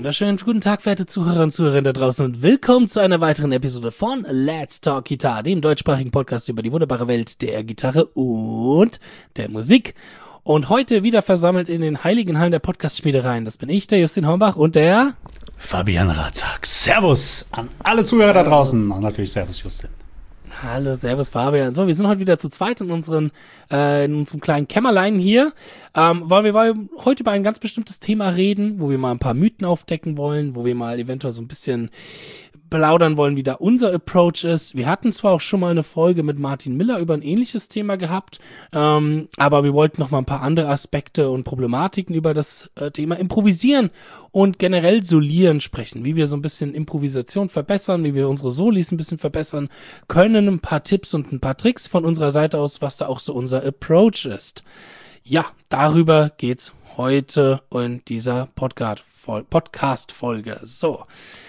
wunderschönen guten Tag, verehrte Zuhörer und Zuhörerinnen da draußen und willkommen zu einer weiteren Episode von Let's Talk Guitar, dem deutschsprachigen Podcast über die wunderbare Welt der Gitarre und der Musik. Und heute wieder versammelt in den heiligen Hallen der Podcast-Schmiedereien. Das bin ich, der Justin Hornbach und der Fabian Ratzak. Servus an alle Zuhörer da draußen und natürlich Servus Justin. Hallo, servus Fabian. So, wir sind heute wieder zu zweit in unserem kleinen Kämmerlein hier, weil wir heute über ein ganz bestimmtes Thema reden, wo wir mal ein paar Mythen aufdecken wollen, wo wir mal eventuell so ein bisschen plaudern wollen, wie da unser Approach ist. Wir hatten zwar auch schon mal eine Folge mit Martin Miller über ein ähnliches Thema gehabt, aber wir wollten noch mal ein paar andere Aspekte und Problematiken über das Thema Improvisieren und generell Solieren sprechen, wie wir so ein bisschen Improvisation verbessern, wie wir unsere Solis ein bisschen verbessern können, ein paar Tipps und ein paar Tricks von unserer Seite aus, was da auch so unser Approach ist. Ja, darüber geht's heute in dieser Podcast-Folge. So,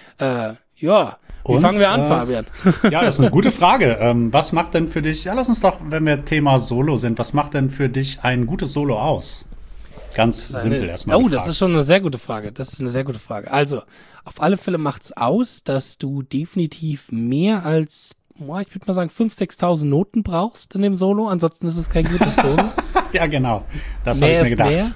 ja, wie fangen wir an, Fabian? Ja, das ist eine gute Frage. Was macht denn für dich, lass uns doch, wenn wir Thema Solo sind, was macht denn für dich ein gutes Solo aus? Ganz simpel erstmal. Oh, das ist schon eine sehr gute Frage. Also, auf alle Fälle macht's aus, dass du definitiv mehr als, ich würde mal sagen, 5.000, 6.000 Noten brauchst in dem Solo. Ansonsten ist es kein gutes Solo. Ja, genau. Das habe ich mir gedacht.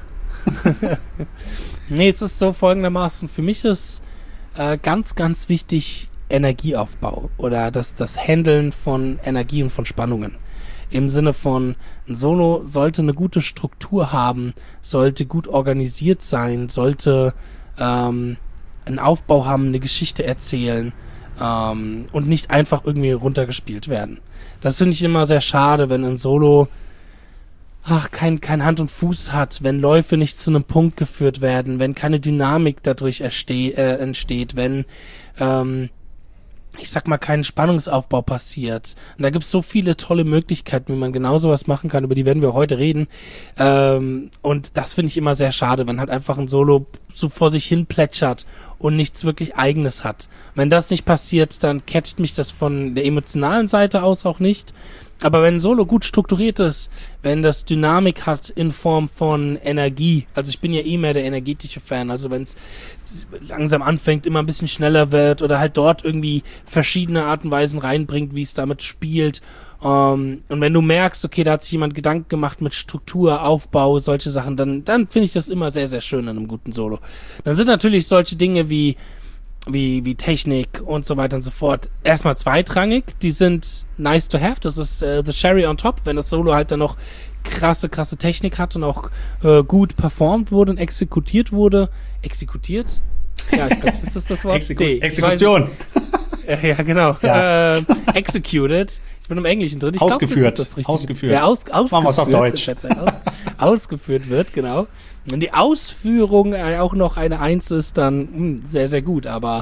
Nee, es ist so folgendermaßen. Für mich ist ganz, ganz wichtig Energieaufbau oder das Handeln von Energie und von Spannungen. Im Sinne von, ein Solo sollte eine gute Struktur haben, sollte gut organisiert sein, sollte einen Aufbau haben, eine Geschichte erzählen und nicht einfach irgendwie runtergespielt werden. Das finde ich immer sehr schade, wenn ein Solo kein Hand und Fuß hat, wenn Läufe nicht zu einem Punkt geführt werden, wenn keine Dynamik dadurch entsteht, wenn, ich sag mal, kein Spannungsaufbau passiert. Und da gibt's so viele tolle Möglichkeiten, wie man genau sowas machen kann, über die werden wir heute reden. Und das finde ich immer sehr schade, wenn halt einfach ein Solo so vor sich hin plätschert und nichts wirklich Eigenes hat. Wenn das nicht passiert, dann catcht mich das von der emotionalen Seite aus auch nicht. Aber wenn ein Solo gut strukturiert ist, wenn das Dynamik hat in Form von Energie, also ich bin ja mehr der energetische Fan, also wenn es langsam anfängt, immer ein bisschen schneller wird oder halt dort irgendwie verschiedene Arten und Weisen reinbringt, wie es damit spielt. Und wenn du merkst, okay, da hat sich jemand Gedanken gemacht mit Struktur, Aufbau, solche Sachen, dann finde ich das immer sehr, sehr schön in einem guten Solo. Dann sind natürlich solche Dinge wie Technik und so weiter und so fort erstmal zweitrangig. Die sind nice to have. Das ist the cherry on top, wenn das Solo halt dann noch krasse Technik hat und auch gut performt wurde und exekutiert wurde. Exekutiert? Ja, ich glaube, ist das Wort? Exekution. Ja, genau. Ja. Executed. Ich bin im Englischen drin. Ich ausgeführt. Glaub, das ist das Richtige. Ausgeführt. Ja, ausgeführt. Machen wir es auf Deutsch. Ausgeführt wird, genau. Wenn die Ausführung auch noch eine 1 ist, dann sehr, sehr gut. Aber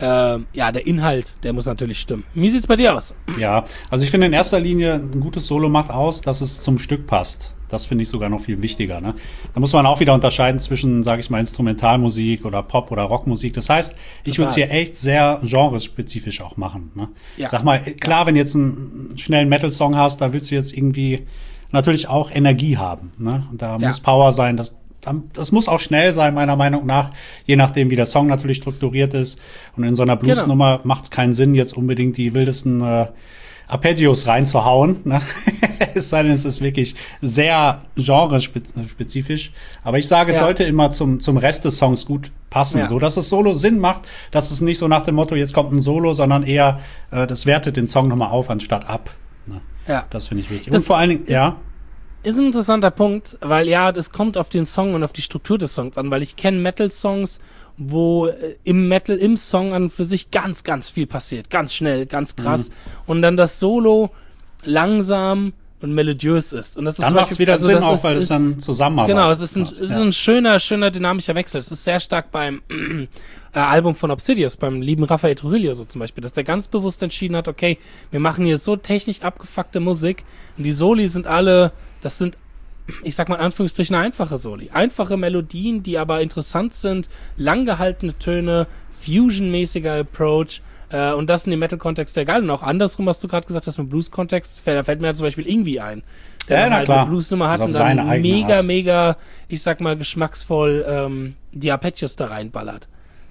der Inhalt, der muss natürlich stimmen. Wie sieht's bei dir aus? Ja, also ich finde in erster Linie, ein gutes Solo macht aus, dass es zum Stück passt. Das finde ich sogar noch viel wichtiger. Ne? Da muss man auch wieder unterscheiden zwischen, sage ich mal, Instrumentalmusik oder Pop- oder Rockmusik. Das heißt, ich würde es hier echt sehr genrespezifisch auch machen. Ne? Ja. Sag mal, klar, wenn du jetzt einen schnellen Metal-Song hast, da willst du jetzt irgendwie natürlich auch Energie haben. Ne? Und da muss Power sein. Das muss auch schnell sein, meiner Meinung nach, je nachdem, wie der Song natürlich strukturiert ist. Und in so einer Bluesnummer macht es keinen Sinn, jetzt unbedingt die wildesten Arpeggios reinzuhauen. Ne? Es sei denn, es ist wirklich sehr genrespezifisch. Aber ich sage, es sollte immer zum Rest des Songs gut passen, so dass das Solo Sinn macht, dass es nicht so nach dem Motto, jetzt kommt ein Solo, sondern eher, das wertet den Song nochmal auf, anstatt ab. Ne? Ja. Das finde ich wichtig. Und vor allen Dingen, ist ein interessanter Punkt, weil das kommt auf den Song und auf die Struktur des Songs an, weil ich kenne Metal-Songs, wo im Song an für sich ganz, ganz viel passiert. Ganz schnell, ganz krass. Und dann das Solo langsam und melodiös ist. Und das ist dann macht es wieder Sinn, auch weil es dann zusammenarbeitet. Genau, es ist ein schöner dynamischer Wechsel. Es ist sehr stark beim Album von Obsidious, beim lieben Rafael Trujillo so zum Beispiel, dass der ganz bewusst entschieden hat, okay, wir machen hier so technisch abgefuckte Musik und die Soli sind alle, das sind, ich sag mal in Anführungsstrichen, einfache Soli. Einfache Melodien, die aber interessant sind, lang gehaltene Töne, Fusion-mäßiger Approach, und das in dem Metal-Kontext sehr geil. Und auch andersrum, was du gerade gesagt hast, mit Blues-Kontext, da fällt mir halt zum Beispiel Ingwie ein. Der halt eine Bluesnummer hat und dann mega, ich sag mal, geschmacksvoll die Arpeggios da reinballert.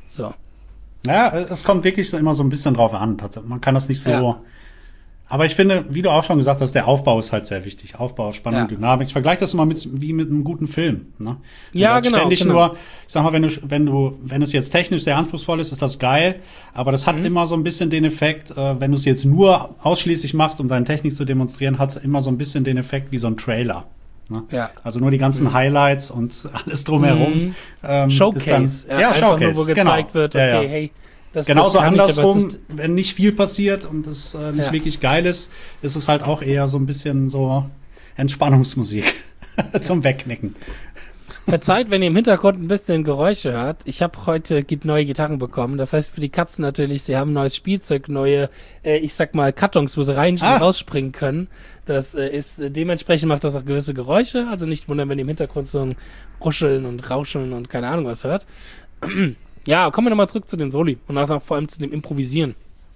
So. Ja, es kommt wirklich immer so ein bisschen drauf an. Man kann das nicht so. Ja. Aber ich finde, wie du auch schon gesagt hast, der Aufbau ist halt sehr wichtig. Aufbau, Spannung, Dynamik. Ich vergleiche das immer wie mit einem guten Film. Ne? Ja, genau. Ständig nur, ich sag mal, wenn es jetzt technisch sehr anspruchsvoll ist das geil. Aber das hat immer so ein bisschen den Effekt, wenn du es jetzt nur ausschließlich machst, um deine Technik zu demonstrieren, hat es immer so ein bisschen den Effekt wie so ein Trailer. Ne? Ja. Also nur die ganzen Highlights und alles drumherum. Showcase. Showcase. Nur, wo gezeigt wird, okay, hey. Genauso andersrum, wenn nicht viel passiert und es nicht wirklich geil ist, ist es halt auch eher so ein bisschen so Entspannungsmusik zum Wegnicken. Verzeiht, wenn ihr im Hintergrund ein bisschen Geräusche hört. Ich habe heute neue Gitarren bekommen. Das heißt für die Katzen natürlich, sie haben neues Spielzeug, neue, ich sag mal, Kartons, wo sie rausspringen können. Das ist, dementsprechend macht das auch gewisse Geräusche. Also nicht wundern, wenn ihr im Hintergrund so ein Ruscheln und Rauscheln und keine Ahnung was hört. Ja, kommen wir nochmal zurück zu den Soli und auch vor allem zu dem Improvisieren.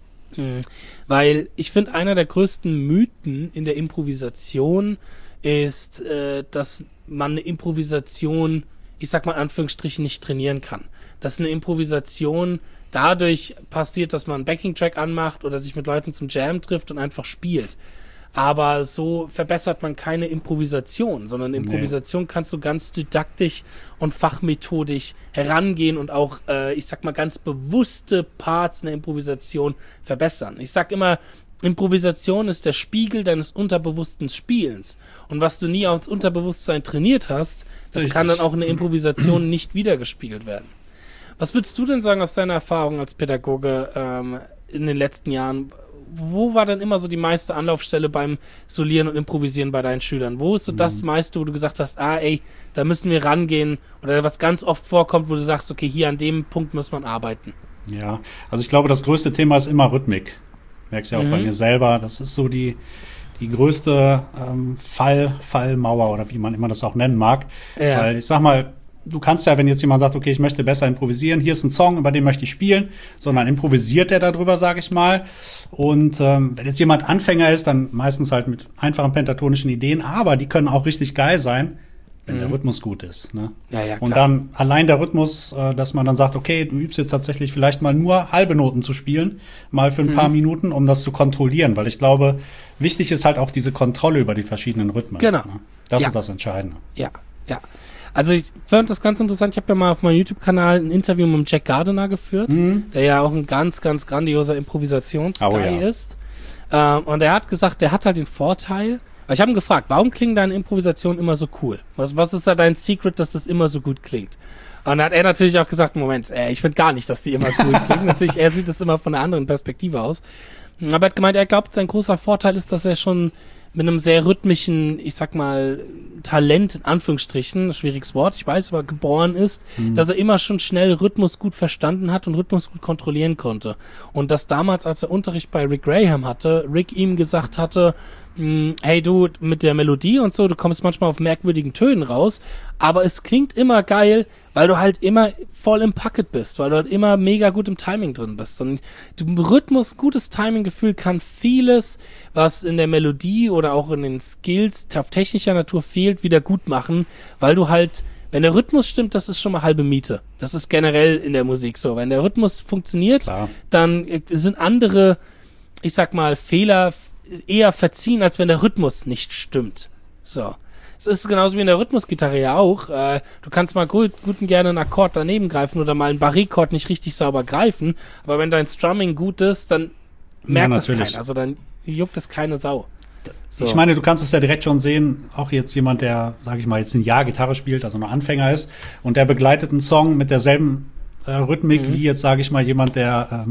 Weil ich finde, einer der größten Mythen in der Improvisation ist, dass man eine Improvisation, ich sag mal in Anführungsstrichen, nicht trainieren kann. Dass eine Improvisation dadurch passiert, dass man einen Backing-Track anmacht oder sich mit Leuten zum Jam trifft und einfach spielt. Aber so verbessert man keine Improvisation, sondern Improvisation kannst du ganz didaktisch und fachmethodisch herangehen und auch, ich sag mal, ganz bewusste Parts in der Improvisation verbessern. Ich sag immer, Improvisation ist der Spiegel deines unterbewussten Spielens. Und was du nie aufs Unterbewusstsein trainiert hast, das kann dann auch in der Improvisation nicht wiedergespiegelt werden. Was würdest du denn sagen aus deiner Erfahrung als Pädagoge in den letzten Jahren? Wo war denn immer so die meiste Anlaufstelle beim Solieren und Improvisieren bei deinen Schülern? Wo ist so das meiste, wo du gesagt hast, da müssen wir rangehen? Oder was ganz oft vorkommt, wo du sagst, okay, hier an dem Punkt muss man arbeiten? Ja, also ich glaube, das größte Thema ist immer Rhythmik. Merkst du ja auch bei mir selber. Das ist so die größte Fallmauer oder wie man immer das auch nennen mag. Ja. Weil ich sag mal, du kannst ja, wenn jetzt jemand sagt, okay, ich möchte besser improvisieren, hier ist ein Song, über den möchte ich spielen, sondern improvisiert er darüber, sage ich mal. Und wenn jetzt jemand Anfänger ist, dann meistens halt mit einfachen pentatonischen Ideen, aber die können auch richtig geil sein, wenn der Rhythmus gut ist. Ne? Ja, klar. Und dann allein der Rhythmus, dass man dann sagt, okay, du übst jetzt tatsächlich vielleicht mal nur halbe Noten zu spielen, mal für ein paar Minuten, um das zu kontrollieren, weil ich glaube, wichtig ist halt auch diese Kontrolle über die verschiedenen Rhythmen. Genau. Ne? Das ist das Entscheidende. Ja. Also ich fand das ganz interessant. Ich habe ja mal auf meinem YouTube-Kanal ein Interview mit Jack Gardner geführt, der ja auch ein ganz, ganz grandioser Improvisationsguy ist. Und er hat gesagt, der hat halt den Vorteil, weil ich habe ihn gefragt, warum klingen deine Improvisationen immer so cool? Was ist da dein Secret, dass das immer so gut klingt? Und da hat er natürlich auch gesagt, Moment, ich finde gar nicht, dass die immer cool klingen. Natürlich, er sieht es immer von einer anderen Perspektive aus. Aber er hat gemeint, er glaubt, sein großer Vorteil ist, dass er schon mit einem sehr rhythmischen, ich sag mal, Talent, in Anführungsstrichen, schwieriges Wort, ich weiß, aber geboren ist, dass er immer schon schnell Rhythmus gut verstanden hat und Rhythmus gut kontrollieren konnte. Und dass damals, als er Unterricht bei Rick Graham hatte, Rick ihm gesagt hatte, hey du, mit der Melodie und so, du kommst manchmal auf merkwürdigen Tönen raus, aber es klingt immer geil, weil du halt immer voll im Pocket bist, weil du halt immer mega gut im Timing drin bist. Und Rhythmus, gutes Timinggefühl kann vieles, was in der Melodie oder auch in den Skills auf technischer Natur fehlt, wieder gut machen, weil du halt, wenn der Rhythmus stimmt, das ist schon mal halbe Miete. Das ist generell in der Musik so. Wenn der Rhythmus funktioniert, dann sind andere, ich sag mal, Fehler eher verziehen, als wenn der Rhythmus nicht stimmt. So. Es ist genauso wie in der Rhythmusgitarre ja auch. Du kannst mal gut und gerne einen Akkord daneben greifen oder mal einen Barré-Chord nicht richtig sauber greifen, aber wenn dein Strumming gut ist, dann merkt das keiner. Also dann juckt es keine Sau. So. Ich meine, du kannst es ja direkt schon sehen, auch jetzt jemand, der, sag ich mal, jetzt ein Jahr Gitarre spielt, also noch Anfänger ist, und der begleitet einen Song mit derselben Rhythmik wie jetzt, sage ich mal, jemand, der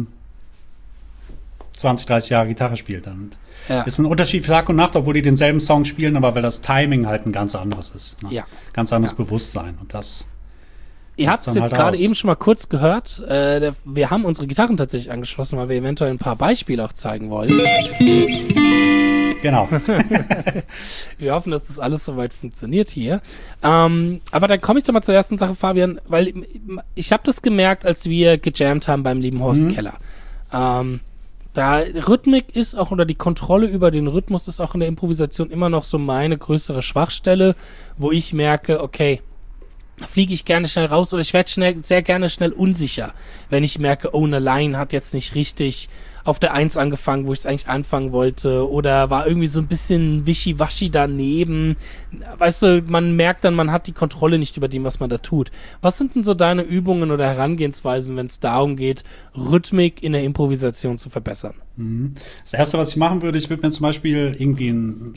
20, 30 Jahre Gitarre spielt. Und ist ein Unterschied für Tag und Nacht, obwohl die denselben Song spielen, aber weil das Timing halt ein ganz anderes ist. Ne? Ja. Ganz anderes Bewusstsein. Und das. Ihr habt es jetzt halt gerade eben schon mal kurz gehört. Wir haben unsere Gitarren tatsächlich angeschlossen, weil wir eventuell ein paar Beispiele auch zeigen wollen. Genau. Wir hoffen, dass das alles soweit funktioniert hier. Aber dann komme ich doch mal zur ersten Sache, Fabian, weil ich habe das gemerkt, als wir gejammt haben beim lieben Horst Keller. Da Rhythmik ist auch, oder die Kontrolle über den Rhythmus ist auch in der Improvisation immer noch so meine größere Schwachstelle, wo ich merke, okay, fliege ich gerne schnell raus oder ich werde sehr gerne schnell unsicher, wenn ich merke, oh, eine Line hat jetzt nicht richtig auf der 1 angefangen, wo ich es eigentlich anfangen wollte, oder war irgendwie so ein bisschen wischiwaschi daneben. Weißt du, man merkt dann, man hat die Kontrolle nicht über dem, was man da tut. Was sind denn so deine Übungen oder Herangehensweisen, wenn es darum geht, Rhythmik in der Improvisation zu verbessern? Das Erste, was ich machen würde, ich würde mir zum Beispiel irgendwie eine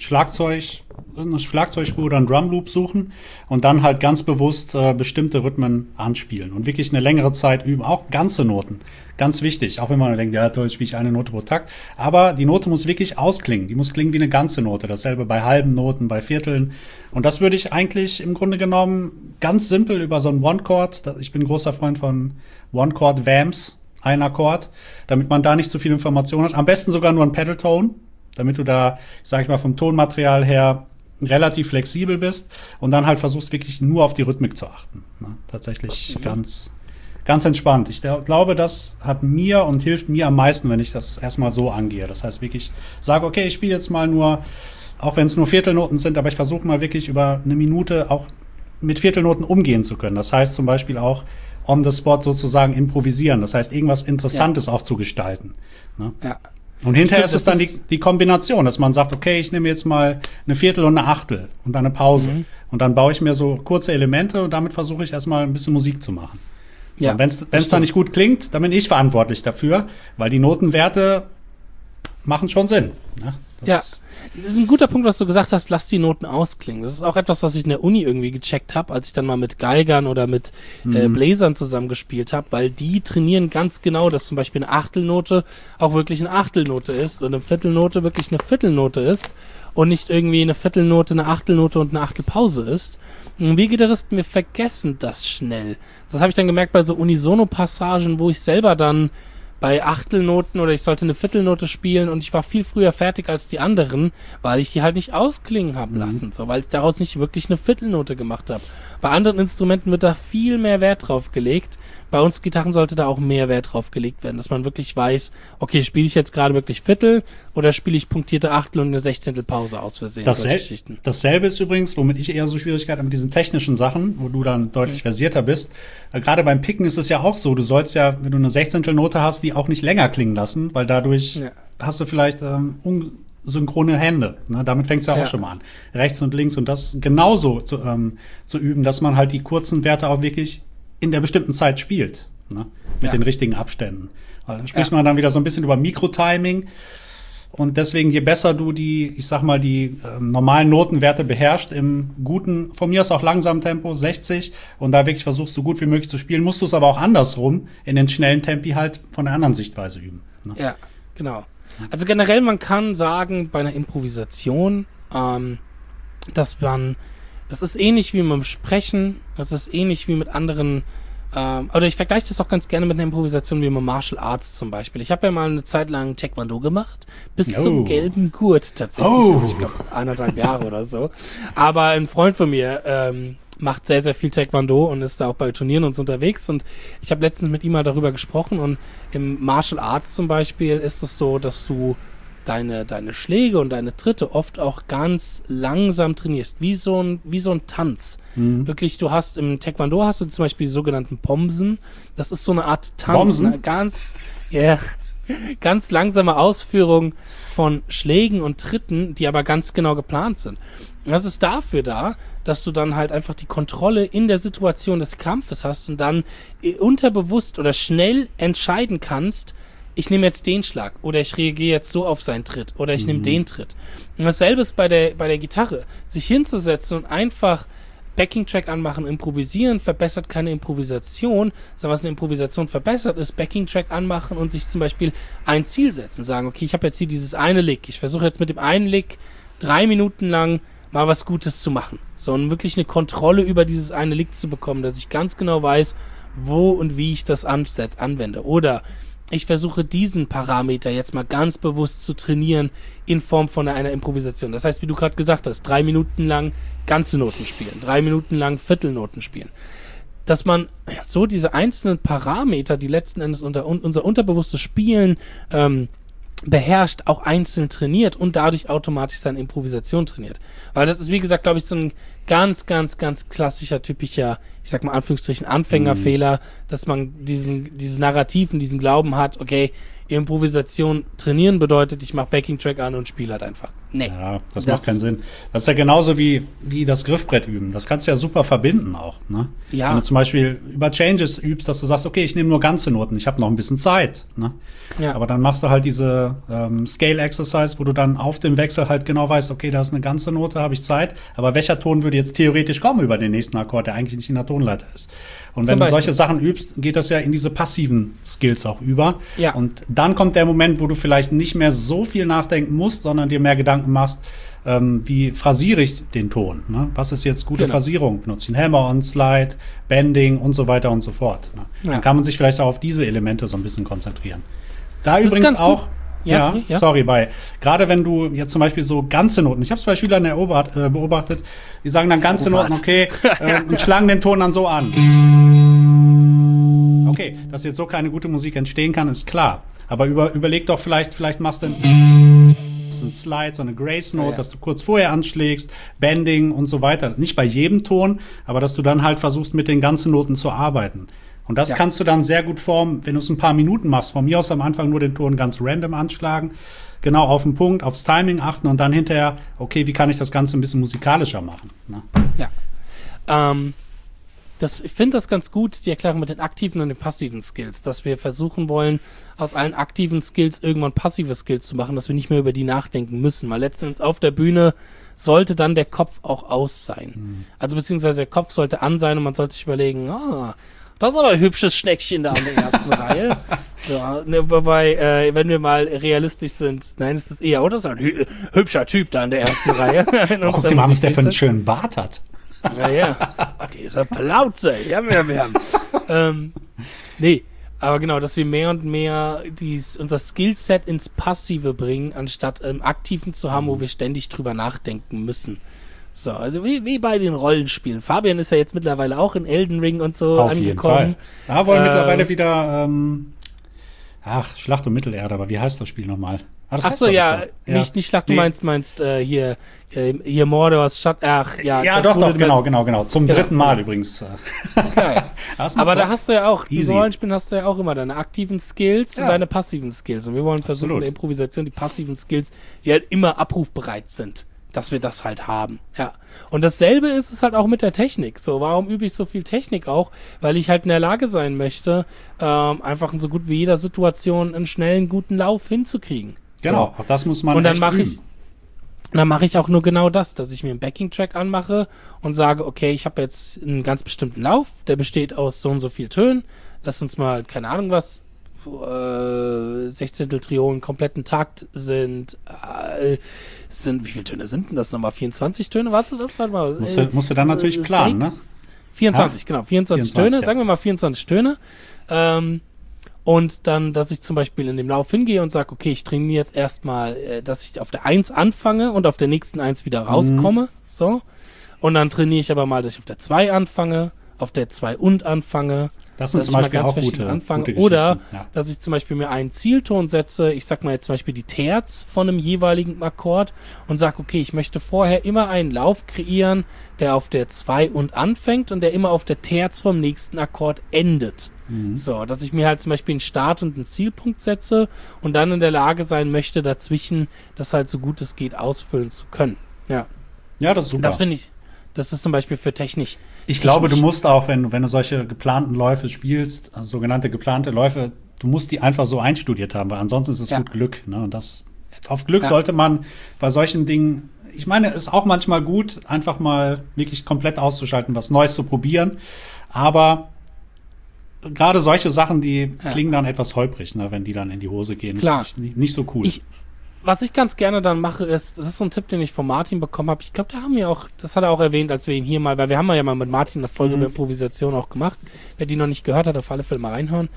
Schlagzeugspur oder einen Drumloop suchen und dann halt ganz bewusst bestimmte Rhythmen anspielen und wirklich eine längere Zeit üben. Auch ganze Noten. Ganz wichtig. Auch wenn man denkt, ja toll, spiele ich eine Note pro Takt. Aber die Note muss wirklich ausklingen. Die muss klingen wie eine ganze Note. Dasselbe bei halben Noten, bei Vierteln. Und das würde ich eigentlich im Grunde genommen ganz simpel über so einen One-Chord, ich bin großer Freund von One-Chord-Vamps, ein Akkord, damit man da nicht so viel Information hat. Am besten sogar nur ein Pedal-Tone, damit du da, sag ich mal, vom Tonmaterial her relativ flexibel bist und dann halt versuchst wirklich nur auf die Rhythmik zu achten. Ne? Tatsächlich ganz entspannt. Ich glaube, das hat mir und hilft mir am meisten, wenn ich das erstmal so angehe. Das heißt wirklich, sage, okay, ich spiele jetzt mal nur, auch wenn es nur Viertelnoten sind, aber ich versuche mal wirklich über eine Minute auch mit Viertelnoten umgehen zu können. Das heißt zum Beispiel auch on the spot sozusagen improvisieren. Das heißt, irgendwas Interessantes auch zu gestalten. Ne? Ja. Und hinterher ist es dann die Kombination, dass man sagt, okay, ich nehme jetzt mal eine Viertel und eine Achtel und dann eine Pause. Und dann baue ich mir so kurze Elemente und damit versuche ich erstmal ein bisschen Musik zu machen. Ja, wenn es dann nicht gut klingt, dann bin ich verantwortlich dafür, weil die Notenwerte machen schon Sinn. Ne? Das ist ein guter Punkt, was du gesagt hast, lass die Noten ausklingen. Das ist auch etwas, was ich in der Uni irgendwie gecheckt habe, als ich dann mal mit Geigern oder mit Bläsern zusammengespielt habe, weil die trainieren ganz genau, dass zum Beispiel eine Achtelnote auch wirklich eine Achtelnote ist oder eine Viertelnote wirklich eine Viertelnote ist und nicht irgendwie eine Viertelnote, eine Achtelnote und eine Achtelpause ist. Und wir Gitarristen, wir vergessen das schnell. Das habe ich dann gemerkt bei so Unisono-Passagen, wo ich selber dann bei Achtelnoten oder ich sollte eine Viertelnote spielen und ich war viel früher fertig als die anderen, weil ich die halt nicht ausklingen habe lassen, so, weil ich daraus nicht wirklich eine Viertelnote gemacht habe. Bei anderen Instrumenten wird da viel mehr Wert drauf gelegt. Bei uns Gitarren sollte da auch mehr Wert drauf gelegt werden, dass man wirklich weiß, okay, spiele ich jetzt gerade wirklich Viertel oder spiele ich punktierte Achtel und eine Sechzehntelpause aus Versehen. Dasselbe ist übrigens, womit ich eher so Schwierigkeiten habe mit diesen technischen Sachen, wo du dann deutlich versierter bist. Gerade beim Picken ist es ja auch so, du sollst ja, wenn du eine Sechzehntelnote hast, die auch nicht länger klingen lassen, weil dadurch hast du vielleicht unsynchrone Hände. Ne? Damit fängt es ja auch schon mal an. Rechts und links und das genauso zu üben, dass man halt die kurzen Werte auch wirklich in der bestimmten Zeit spielt, ne? Mit den richtigen Abständen. Weil dann spricht man dann wieder so ein bisschen über Mikrotiming und deswegen, je besser du die normalen Notenwerte beherrschst im guten, von mir aus auch langsamen Tempo, 60 und da wirklich versuchst, so gut wie möglich zu spielen, musst du es aber auch andersrum in den schnellen Tempi halt von der anderen Sichtweise üben. Ne? Ja, genau. Also generell, man kann sagen, bei einer Improvisation, das ist ähnlich wie mit dem Sprechen, das ist ähnlich wie mit anderen, oder ich vergleiche das auch ganz gerne mit einer Improvisation wie mit Martial Arts zum Beispiel. Ich habe ja mal eine Zeit lang Taekwondo gemacht, bis zum gelben Gurt tatsächlich. Also ich glaube 1,5 Jahre oder so. Aber ein Freund von mir macht sehr, sehr viel Taekwondo und ist da auch bei Turnieren und so unterwegs und ich habe letztens mit ihm mal darüber gesprochen und im Martial Arts zum Beispiel ist es so, dass du deine Schläge und deine Tritte oft auch ganz langsam trainierst, wie so ein Tanz. Wirklich, du hast im Taekwondo hast du zum Beispiel die sogenannten Pomsen. Das ist so eine Art Tanz, eine ganz langsame Ausführung von Schlägen und Tritten, die aber ganz genau geplant sind. Das ist dafür da, dass du dann halt einfach die Kontrolle in der Situation des Kampfes hast und dann unterbewusst oder schnell entscheiden kannst, ich nehme jetzt den Schlag oder ich reagiere jetzt so auf seinen Tritt oder ich nehme den Tritt. Und dasselbe ist bei der Gitarre. Sich hinzusetzen und einfach Backing-Track anmachen, improvisieren, verbessert keine Improvisation, sondern was eine Improvisation verbessert, ist Backing-Track anmachen und sich zum Beispiel ein Ziel setzen. Sagen, okay, ich habe jetzt hier dieses eine Lick. Ich versuche jetzt mit dem einen Lick 3 Minuten lang mal was Gutes zu machen. So, und wirklich eine Kontrolle über dieses eine Lick zu bekommen, dass ich ganz genau weiß, wo und wie ich das anwende. Oder ich versuche diesen Parameter jetzt mal ganz bewusst zu trainieren in Form von einer Improvisation. Das heißt, wie du gerade gesagt hast, 3 Minuten lang ganze Noten spielen, 3 Minuten lang Viertelnoten spielen. Dass man so diese einzelnen Parameter, die letzten Endes unser unterbewusstes Spielen beherrscht, auch einzeln trainiert und dadurch automatisch seine Improvisation trainiert. Weil das ist, wie gesagt, glaube ich, so ein ganz, ganz, ganz klassischer, typischer, ich sag mal Anführungsstrichen, Anfängerfehler, dass man diesen Narrativen, diesen Glauben hat, okay, Improvisation trainieren bedeutet, ich mache Backing-Track an und spiele halt einfach. Nee. Ja, das macht keinen Sinn. Das ist ja genauso wie das Griffbrett üben. Das kannst du ja super verbinden auch. Ne? Ja. Wenn du zum Beispiel über Changes übst, dass du sagst, okay, ich nehme nur ganze Noten, ich habe noch ein bisschen Zeit. Ne? Ja. Aber dann machst du halt diese Scale-Exercise, wo du dann auf dem Wechsel halt genau weißt, okay, da ist eine ganze Note, habe ich Zeit. Aber welcher Ton würde jetzt theoretisch kommen über den nächsten Akkord, der eigentlich nicht in der Tonleiter ist? Und wenn du solche Sachen übst, geht das ja in diese passiven Skills auch über. Ja. Und dann kommt der Moment, wo du vielleicht nicht mehr so viel nachdenken musst, sondern dir mehr Gedanken machst, wie phrasiere ich den Ton? Ne? Was ist jetzt gute Phrasierung? Benutze ich einen Hammer-on, Slide, Bending und so weiter und so fort. Ne? Ja. Dann kann man sich vielleicht auch auf diese Elemente so ein bisschen konzentrieren. Da das übrigens auch, gerade wenn du jetzt zum Beispiel so ganze Noten, ich habe es bei Schülern beobachtet, die sagen dann ganze Noten, okay, und schlagen den Ton dann so an. Okay, dass jetzt so keine gute Musik entstehen kann, ist klar. Aber überleg doch vielleicht machst du ein Slide, so eine Grace Note, dass du kurz vorher anschlägst, Bending und so weiter. Nicht bei jedem Ton, aber dass du dann halt versuchst, mit den ganzen Noten zu arbeiten. Und das kannst du dann sehr gut formen, wenn du es ein paar Minuten machst. Von mir aus am Anfang nur den Ton ganz random anschlagen, genau auf den Punkt, aufs Timing achten und dann hinterher, okay, wie kann ich das Ganze ein bisschen musikalischer machen? Ne? Ja. Ich finde das ganz gut, die Erklärung mit den aktiven und den passiven Skills, dass wir versuchen wollen, aus allen aktiven Skills irgendwann passive Skills zu machen, dass wir nicht mehr über die nachdenken müssen, weil letztendlich auf der Bühne sollte dann der Kopf auch aus sein. Also beziehungsweise der Kopf sollte an sein und man sollte sich überlegen, das ist aber ein hübsches Schneckchen da an der ersten Reihe. Ja, wobei, wenn wir mal realistisch sind, nein, ist das eher, das ist ein hübscher Typ da in der ersten Reihe. Guck dir mal, was der für einen schönen Bart hat. Ja. Diese Plauze. Ja. Nee, aber genau, dass wir mehr und mehr unser Skillset ins Passive bringen, anstatt im Aktiven zu haben, wo wir ständig drüber nachdenken müssen. So, also wie bei den Rollenspielen. Fabian ist ja jetzt mittlerweile auch in Elden Ring und so auf angekommen. Jeden Fall. Da wollen mittlerweile wieder Schlacht um Mittelerde, aber wie heißt das Spiel nochmal? Ach so, ja, nicht Schlacht, du meinst hier Mordors Stadt, genau. Zum dritten Mal übrigens. Geil. Aber da hast du ja auch, in Rollenspielen hast du ja auch immer deine aktiven Skills und deine passiven Skills. Und wir wollen versuchen, in der Improvisation die passiven Skills, die halt immer abrufbereit sind, dass wir das halt haben. Ja. Und dasselbe ist es halt auch mit der Technik. So, warum übe ich so viel Technik auch? Weil ich halt in der Lage sein möchte, einfach in so gut wie jeder Situation einen schnellen, guten Lauf hinzukriegen. Genau, auch das muss man und dann mache ich auch nur genau das, dass ich mir einen Backing-Track anmache und sage, okay, ich habe jetzt einen ganz bestimmten Lauf, der besteht aus so und so viel Tönen. Lass uns mal, keine Ahnung was, 16. Triolen, kompletten Takt sind, wie viele Töne sind denn das nochmal? 24 Töne? Warte mal. Musst du dann natürlich planen, 6, ne? 24, genau, 24 Töne, sagen wir mal 24 Töne. Und dann, dass ich zum Beispiel in dem Lauf hingehe und sage, okay, ich trainiere jetzt erstmal, dass ich auf der 1 anfange und auf der nächsten 1 wieder rauskomme. So. Und dann trainiere ich aber mal, dass ich auf der 2 anfange, auf der 2 und anfange. Das sind zum Beispiel auch gute Oder, dass ich zum Beispiel mir einen Zielton setze, ich sag mal jetzt zum Beispiel die Terz von einem jeweiligen Akkord und sage, okay, ich möchte vorher immer einen Lauf kreieren, der auf der 2 und anfängt und der immer auf der Terz vom nächsten Akkord endet. So, dass ich mir halt zum Beispiel einen Start- und einen Zielpunkt setze und dann in der Lage sein möchte, dazwischen das halt so gut es geht ausfüllen zu können. Ja. Ja, das ist super. Das finde ich, das ist zum Beispiel für Technik. Ich glaube, du musst auch, wenn du solche geplanten Läufe spielst, also sogenannte geplante Läufe, du musst die einfach so einstudiert haben, weil ansonsten ist es gut Glück. Ne? Und auf Glück sollte man bei solchen Dingen, ich meine, es ist auch manchmal gut, einfach mal wirklich komplett auszuschalten, was Neues zu probieren, aber gerade solche Sachen, die klingen dann etwas holprig, ne, wenn die dann in die Hose gehen. Klar. Ist nicht so cool. Was ich ganz gerne dann mache, das ist so ein Tipp, den ich von Martin bekommen habe. Ich glaube, das hat er auch erwähnt, als wir ihn hier mal, weil wir haben ja mal mit Martin eine Folge über Improvisation auch gemacht. Wer die noch nicht gehört hat, auf alle Fälle mal reinhören.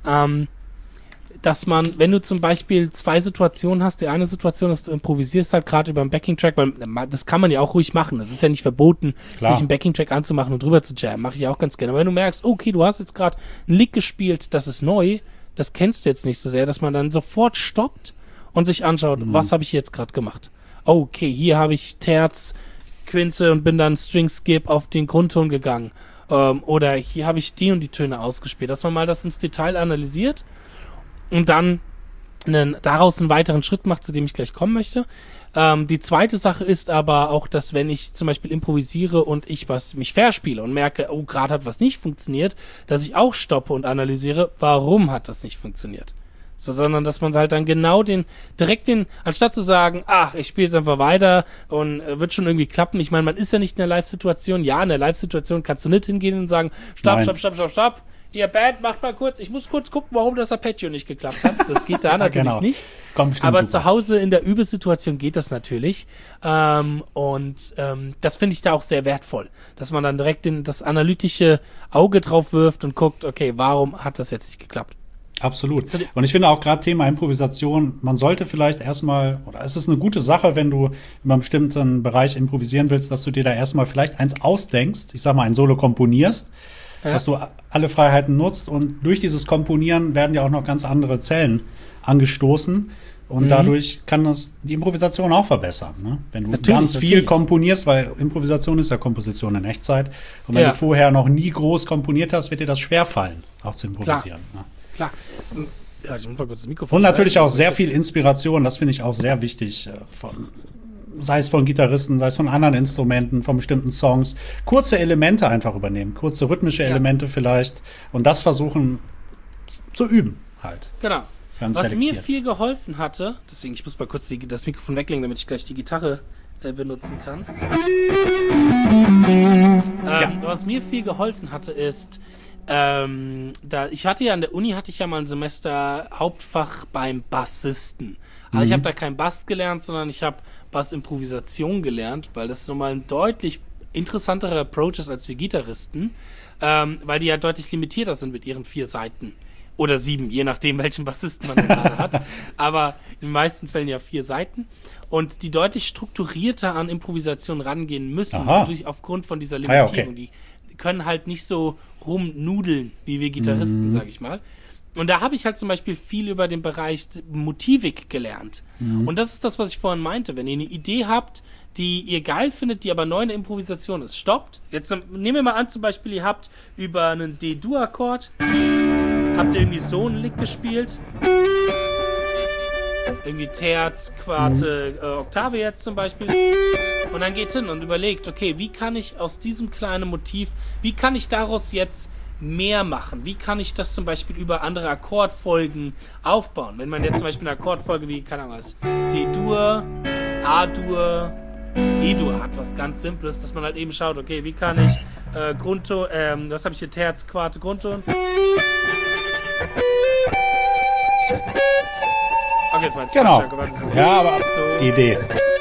Dass man, wenn du zum Beispiel 2 Situationen hast, die eine Situation ist, du improvisierst halt gerade über einen Backing-Track, weil das kann man ja auch ruhig machen. Das ist ja nicht verboten, sich einen Backing-Track anzumachen und drüber zu jammen. Mache ich auch ganz gerne. Aber wenn du merkst, okay, du hast jetzt gerade einen Lick gespielt, das ist neu, das kennst du jetzt nicht so sehr, dass man dann sofort stoppt und sich anschaut, was habe ich jetzt gerade gemacht. Okay, hier habe ich Terz, Quinte und bin dann String Skip auf den Grundton gegangen. Oder hier habe ich die und die Töne ausgespielt. Dass man mal das ins Detail analysiert und dann daraus einen weiteren Schritt macht, zu dem ich gleich kommen möchte. Die zweite Sache ist aber auch, dass wenn ich zum Beispiel improvisiere und ich mich verspiele und merke, oh, gerade hat was nicht funktioniert, dass ich auch stoppe und analysiere, warum hat das nicht funktioniert. Sondern dass man halt dann genau anstatt zu sagen, ach, ich spiele jetzt einfach weiter und wird schon irgendwie klappen. Ich meine, man ist ja nicht in der Live-Situation. Ja, in der Live-Situation kannst du nicht hingehen und sagen, stopp. Ihr Band, macht mal kurz. Ich muss kurz gucken, warum das Arpeggio nicht geklappt hat. Das geht da natürlich nicht. Aber super. Zu Hause in der Übesituation geht das natürlich. Das finde ich da auch sehr wertvoll. Dass man dann direkt das analytische Auge drauf wirft und guckt, okay, warum hat das jetzt nicht geklappt? Absolut. Und ich finde auch gerade Thema Improvisation, man sollte vielleicht erstmal, oder es ist eine gute Sache, wenn du in einem bestimmten Bereich improvisieren willst, dass du dir da erstmal vielleicht eins ausdenkst, ich sag mal ein Solo komponierst, dass du alle Freiheiten nutzt und durch dieses Komponieren werden ja auch noch ganz andere Zellen angestoßen und dadurch kann das die Improvisation auch verbessern. Ne? Wenn du ganz viel komponierst, weil Improvisation ist ja Komposition in Echtzeit und wenn du vorher noch nie groß komponiert hast, wird dir das schwerfallen, auch zu improvisieren. Klar. Ja, ich muss mal kurz das Mikrofon. Und natürlich auch sehr viel Inspiration, das finde ich auch sehr wichtig, sei es von Gitarristen, sei es von anderen Instrumenten, von bestimmten Songs. Kurze Elemente einfach übernehmen, kurze rhythmische Elemente vielleicht und das versuchen zu üben halt. Genau. Was mir viel geholfen hatte, deswegen, ich muss mal kurz das Mikrofon weglegen, damit ich gleich die Gitarre benutzen kann. Was mir viel geholfen hatte, ist, ich hatte ja an der Uni mal ein Semester Hauptfach beim Bassisten. Also ich habe da kein Bass gelernt, sondern ich habe Bassimprovisation gelernt, weil das nochmal ein deutlich interessanterer Approach ist als wir Gitarristen, weil die ja deutlich limitierter sind mit ihren 4 Seiten. Oder 7, je nachdem, welchen Bassisten man gerade hat. Aber in den meisten Fällen ja 4 Seiten. Und die deutlich strukturierter an Improvisation rangehen müssen, aufgrund von dieser Limitierung. Die können halt nicht so rumnudeln, wie wir Gitarristen, sag ich mal. Und da habe ich halt zum Beispiel viel über den Bereich Motivik gelernt. Und das ist das, was ich vorhin meinte. Wenn ihr eine Idee habt, die ihr geil findet, die aber neu in der Improvisation ist, stoppt. Jetzt nehmen wir mal an, zum Beispiel, ihr habt über einen D-Dur-Akkord, habt ihr irgendwie so einen Lick gespielt, irgendwie Terz, Quarte, Oktave jetzt zum Beispiel. Und dann geht hin und überlegt, okay, wie kann ich aus diesem kleinen Motiv, wie kann ich daraus jetzt mehr machen? Wie kann ich das zum Beispiel über andere Akkordfolgen aufbauen? Wenn man jetzt zum Beispiel eine Akkordfolge wie, keine Ahnung was, D-Dur, A-Dur, G-Dur hat, was ganz Simples, dass man halt eben schaut, okay, wie kann ich Grundton, was habe ich hier, Terz, Quarte, Grundton. Okay, jetzt meinst du genau. So. Ja, aber so. Die Idee.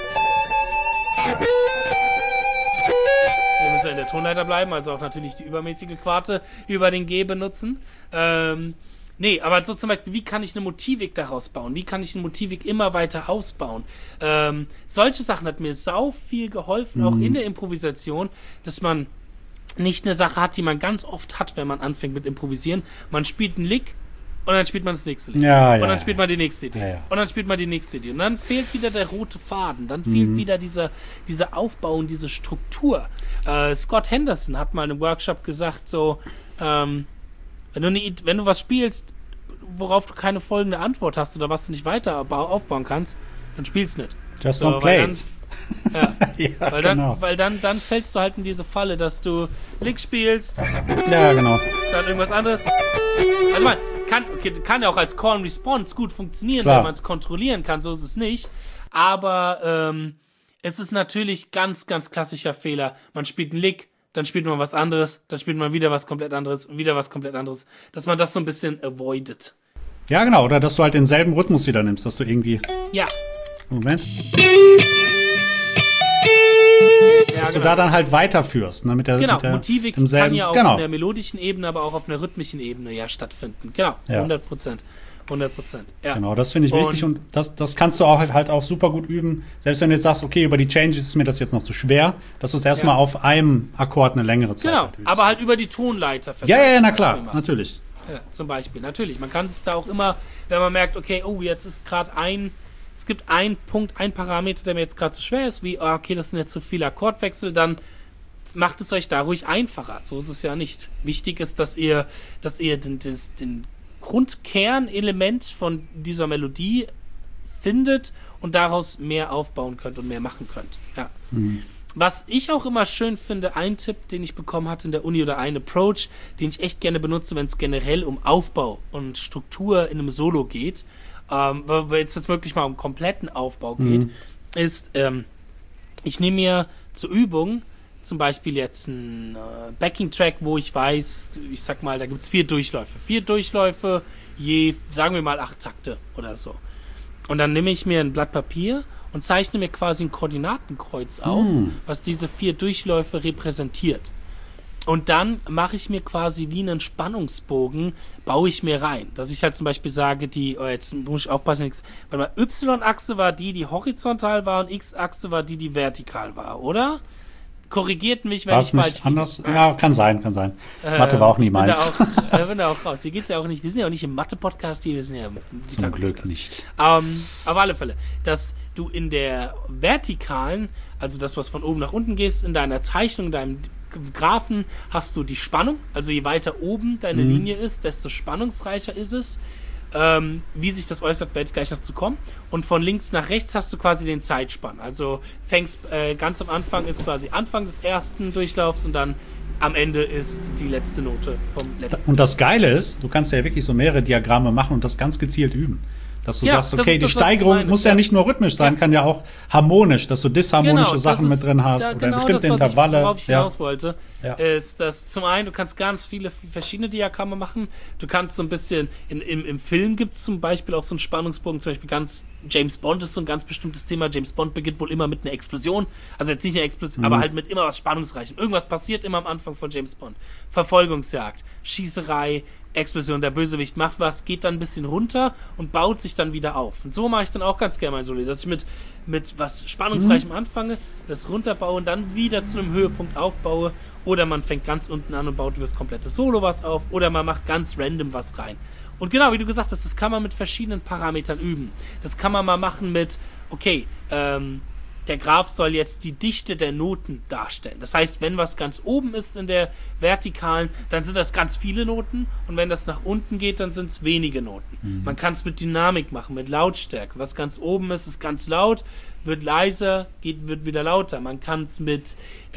Wir müssen ja in der Tonleiter bleiben, also auch natürlich die übermäßige Quarte über den G benutzen. Aber so zum Beispiel, wie kann ich eine Motivik daraus bauen? Wie kann ich eine Motivik immer weiter ausbauen? Solche Sachen hat mir sau viel geholfen, auch in der Improvisation, dass man nicht eine Sache hat, die man ganz oft hat, wenn man anfängt mit Improvisieren. Man spielt einen Lick, und dann spielt man das nächste Lied. Und dann spielt man die nächste Idee. Und dann spielt man die nächste Idee. Und dann fehlt wieder der rote Faden. Dann fehlt wieder dieser Aufbau und diese Struktur. Scott Henderson hat mal in einem Workshop gesagt, so, wenn du was spielst, worauf du keine folgende Antwort hast oder was du nicht weiter aufbauen kannst, dann spielst nicht. Just don't play it. Weil dann fällst du halt in diese Falle, dass du Lick spielst. Ja, genau. Dann irgendwas anderes. Also man kann ja auch als Call and Response gut funktionieren, Klar. wenn man es kontrollieren kann, so ist es nicht. Aber es ist natürlich ganz, ganz klassischer Fehler. Man spielt einen Lick, dann spielt man was anderes, dann spielt man wieder was komplett anderes und wieder was komplett anderes. Dass man das so ein bisschen avoidet. Ja, genau. Oder dass du halt denselben Rhythmus wieder nimmst, dass du irgendwie... Ja. Moment. Ja, dass du da dann halt weiterführst. Ne, Motivik kann ja auf einer melodischen Ebene, aber auch auf einer rhythmischen Ebene ja stattfinden. Genau, 100%. 100%. Ja. Genau, das finde ich wichtig und das kannst du auch halt auch super gut üben. Selbst wenn du jetzt sagst, okay, über die Changes ist mir das jetzt noch zu schwer, dass du es erstmal auf einem Akkord eine längere Zeit übst. Aber halt über die Tonleiter. Ja, na klar, natürlich. Ja, zum Beispiel, natürlich. Man kann es da auch immer, wenn man merkt, okay, jetzt ist gerade ein es gibt einen Punkt, einen Parameter, der mir jetzt gerade zu schwer ist, wie, okay, das sind jetzt zu viele Akkordwechsel, dann macht es euch da ruhig einfacher. So ist es ja nicht. Wichtig ist, dass ihr den Grundkernelement von dieser Melodie findet und daraus mehr aufbauen könnt und mehr machen könnt. Ja. Was ich auch immer schön finde, ein Tipp, den ich bekommen hatte in der Uni oder ein Approach, den ich echt gerne benutze, wenn es generell um Aufbau und Struktur in einem Solo geht, weil es jetzt wirklich mal um kompletten Aufbau geht, ist, ich nehme mir zur Übung zum Beispiel jetzt einen Backing-Track, wo ich weiß, ich sag mal, da gibt es 4 Durchläufe. 4 Durchläufe, je, sagen wir mal, 8 Takte oder so. Und dann nehme ich mir ein Blatt Papier und zeichne mir quasi ein Koordinatenkreuz auf, was diese 4 Durchläufe repräsentiert. Und dann mache ich mir quasi wie einen Spannungsbogen, baue ich mir rein. Dass ich halt zum Beispiel sage, jetzt muss ich aufpassen, weil Y-Achse war die horizontal war und X-Achse war die vertikal war, oder? Korrigiert mich, wenn ich falsch liege. Anders? Ja, kann sein. Mathe war auch nie meins. Ich bin da auch raus. Hier geht's ja auch nicht. Wir sind ja auch nicht im Mathe-Podcast hier, wir sind ja zum Glück nicht. Auf alle Fälle, dass du in der vertikalen, also das, was von oben nach unten gehst, in deiner Zeichnung, in deinem Graphen, hast du die Spannung. Also je weiter oben deine Linie ist, desto spannungsreicher ist es. Wie sich das äußert, werde ich gleich noch zu kommen. Und von links nach rechts hast du quasi den Zeitspann. Also fängst ganz am Anfang ist quasi Anfang des ersten Durchlaufs und dann am Ende ist die letzte Note vom letzten. Und das Geile ist, du kannst ja wirklich so mehrere Diagramme machen und das ganz gezielt üben. Dass du sagst, okay, die Steigerung muss ja nicht nur rhythmisch sein, kann ja auch harmonisch, dass du disharmonische Sachen mit drin hast oder bestimmte Intervalle. Worauf ich hinaus wollte, ist, dass zum einen, du kannst ganz viele verschiedene Diagramme machen. Du kannst so ein bisschen, im Film gibt es zum Beispiel auch so einen Spannungsbogen, zum Beispiel James Bond ist so ein ganz bestimmtes Thema. James Bond beginnt wohl immer mit einer Explosion. Also jetzt nicht eine Explosion, aber halt mit immer was Spannungsreichem. Irgendwas passiert immer am Anfang von James Bond. Verfolgungsjagd, Schießerei, Explosion, der Bösewicht macht was, geht dann ein bisschen runter und baut sich dann wieder auf. Und so mache ich dann auch ganz gerne mein Solo, dass ich mit was Spannungsreichem anfange, das runterbaue und dann wieder zu einem Höhepunkt aufbaue. Oder man fängt ganz unten an und baut über das komplette Solo was auf. Oder man macht ganz random was rein. Und genau, wie du gesagt hast, das kann man mit verschiedenen Parametern üben. Das kann man mal machen mit, okay, der Graph soll jetzt die Dichte der Noten darstellen. Das heißt, wenn was ganz oben ist in der vertikalen, dann sind das ganz viele Noten und wenn das nach unten geht, dann sind es wenige Noten. Man kann es mit Dynamik machen, mit Lautstärke. Was ganz oben ist ganz laut, wird leiser, wird wieder lauter. Man kann es mit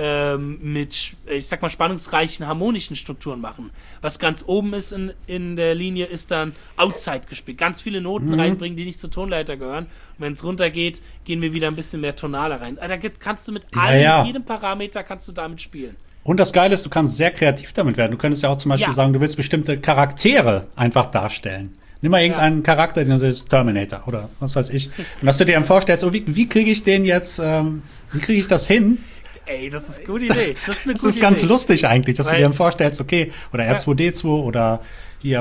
ich sag mal, spannungsreichen harmonischen Strukturen machen. Was ganz oben ist in der Linie, ist dann Outside gespielt. Ganz viele Noten reinbringen, die nicht zur Tonleiter gehören. Und wenn es runtergeht, gehen wir wieder ein bisschen mehr tonaler rein. Da kannst du mit jedem Parameter kannst du damit spielen. Und das Geile ist, du kannst sehr kreativ damit werden. Du könntest ja auch zum Beispiel sagen, du willst bestimmte Charaktere einfach darstellen. Nimm mal irgendeinen Charakter, den du ist Terminator oder was weiß ich. Und dass du dir dann vorstellst, wie kriege ich den jetzt, wie kriege ich das hin? Ey, das ist eine gute Idee. Das ist ganz lustig eigentlich, dass du dir dann vorstellst, okay, oder R2D2 oder hier.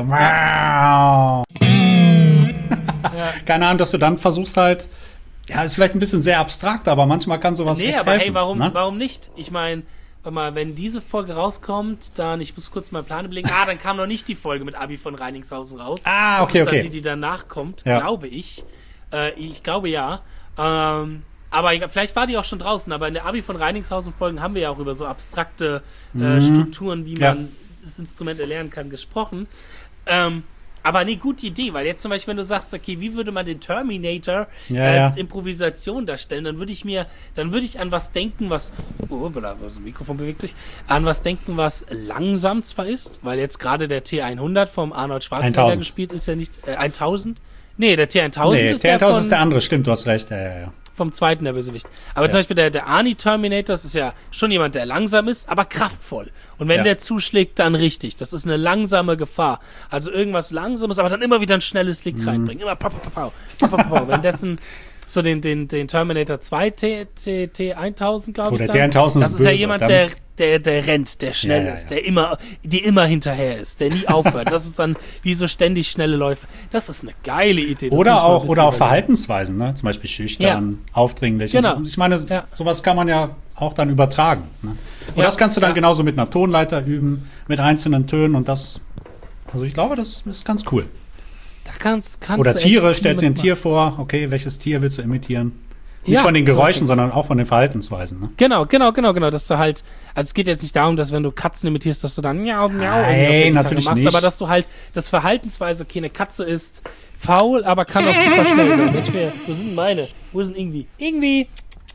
Keine Ahnung, dass du dann versuchst halt, ist vielleicht ein bisschen sehr abstrakt, aber manchmal kann sowas echt aber helfen, hey, warum nicht? Ich meine, wenn diese Folge rauskommt, dann, ich muss kurz meinen Plan überlegen, dann kam noch nicht die Folge mit Abi von Reiningshausen raus. Okay, das ist dann die danach kommt, glaube ich. Ich glaube ja. Aber vielleicht war die auch schon draußen, aber in der Abi von Reiningshausen-Folgen haben wir ja auch über so abstrakte Strukturen, wie man das Instrument erlernen kann, gesprochen. Aber gute Idee, weil jetzt zum Beispiel, wenn du sagst, okay, wie würde man den Terminator als Improvisation darstellen, dann würde ich an was denken, was das Mikrofon bewegt sich, an was denken, was langsam zwar ist, weil jetzt gerade der T100 vom Arnold Schwarzenegger 1000 gespielt ist ja nicht 1000. Nee, der T1000 ist der T1000 ist der andere, stimmt, du hast recht, ja. Vom zweiten der Bösewicht. Aber zum Beispiel der Arnie Terminator, das ist ja schon jemand, der langsam ist, aber kraftvoll. Und wenn der zuschlägt, dann richtig. Das ist eine langsame Gefahr. Also irgendwas Langsames, aber dann immer wieder ein schnelles Licht reinbringen. Immer pow. Währenddessen so den Terminator 2 T1000, glaube ich. Der T1000 das ist ja jemand, der rennt, der schnell ist, der immer hinterher ist, der nie aufhört. Das ist dann wie so ständig schnelle Läufe. Das ist eine geile Idee. Oder auch Verhaltensweisen, ne? Zum Beispiel schüchtern, aufdringlich. Genau. Und ich meine, sowas kann man ja auch dann übertragen. Ne? Und das kannst du dann genauso mit einer Tonleiter üben, mit einzelnen Tönen und das, also ich glaube, das ist ganz cool. Da kannst Oder du Tiere, echt stellst dir ein mitmachen. Tier vor, okay, welches Tier willst du imitieren? Nicht Ja, von den so Geräuschen, sondern auch von den Verhaltensweisen. Ne? Genau, dass du halt, also es geht jetzt nicht darum, dass wenn du Katzen imitierst, dass du dann miau, miau Nein, irgendwie auf der Gitarre natürlich machst, nicht. aber dass du halt das Verhaltensweise, okay, eine Katze ist faul, aber kann auch super schnell sein. Mensch, wo sind meine? Wo sind irgendwie? Irgendwie!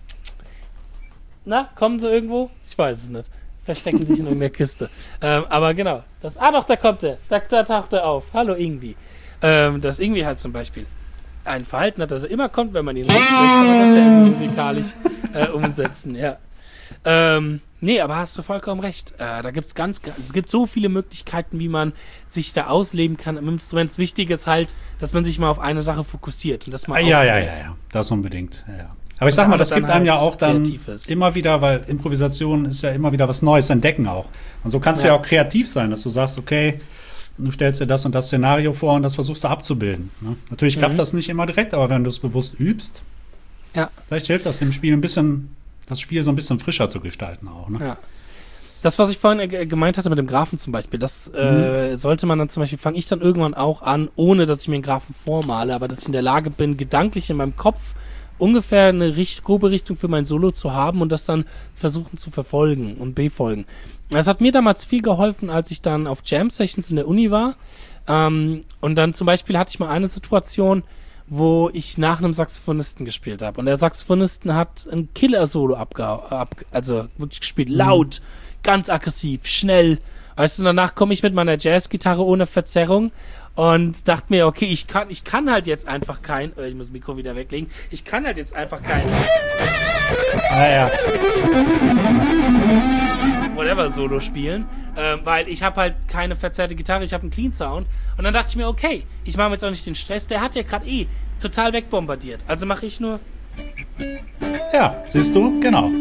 Na, kommen sie irgendwo? Ich weiß es nicht. Verstecken sich in irgendeiner Kiste. Aber genau. Doch, da kommt er. Da taucht er auf. Hallo, irgendwie. Das irgendwie halt zum Beispiel ein Verhalten hat, dass er immer kommt, wenn man ihn ruft. Vielleicht kann man das ja irgendwie musikalisch umsetzen, ja. Nee, aber hast du vollkommen recht. Da gibt's es gibt so viele Möglichkeiten, wie man sich da ausleben kann im Instrument. Das Wichtige ist halt, dass man sich mal auf eine Sache fokussiert und das mal Ja, das unbedingt. Ja. Aber ich sag mal, das gibt einem ja auch dann immer wieder, weil Improvisation ist ja immer wieder was Neues, entdecken auch. Und so kannst du ja auch kreativ sein, dass du sagst, okay, du stellst dir das und das Szenario vor und das versuchst du abzubilden. Ne? Natürlich klappt das nicht immer direkt, aber wenn du es bewusst übst, vielleicht hilft das dem Spiel das Spiel so ein bisschen frischer zu gestalten auch. Ne? Ja. Das, was ich vorhin gemeint hatte mit dem Graphen zum Beispiel, das sollte man dann zum Beispiel, fange ich dann irgendwann auch an, ohne dass ich mir einen Graphen vormale, aber dass ich in der Lage bin, gedanklich in meinem Kopf ungefähr eine grobe Richtung für mein Solo zu haben und das dann versuchen zu verfolgen und befolgen. Das hat mir damals viel geholfen, als ich dann auf Jam-Sessions in der Uni war. Und dann zum Beispiel hatte ich mal eine Situation, wo ich nach einem Saxophonisten gespielt habe. Und der Saxophonisten hat ein Killer-Solo also wirklich gespielt, laut, ganz aggressiv, schnell. Weißt du, danach komme ich mit meiner Jazzgitarre ohne Verzerrung und dachte mir, okay, ich kann halt jetzt einfach ich muss das Mikro wieder weglegen, ich kann halt jetzt einfach kein Whatever-Solo spielen, weil ich habe halt keine verzerrte Gitarre, ich habe einen Clean Sound und dann dachte ich mir, okay, ich mache mir jetzt auch nicht den Stress, der hat ja gerade total wegbombardiert, also mache ich nur Ja, siehst du, genau.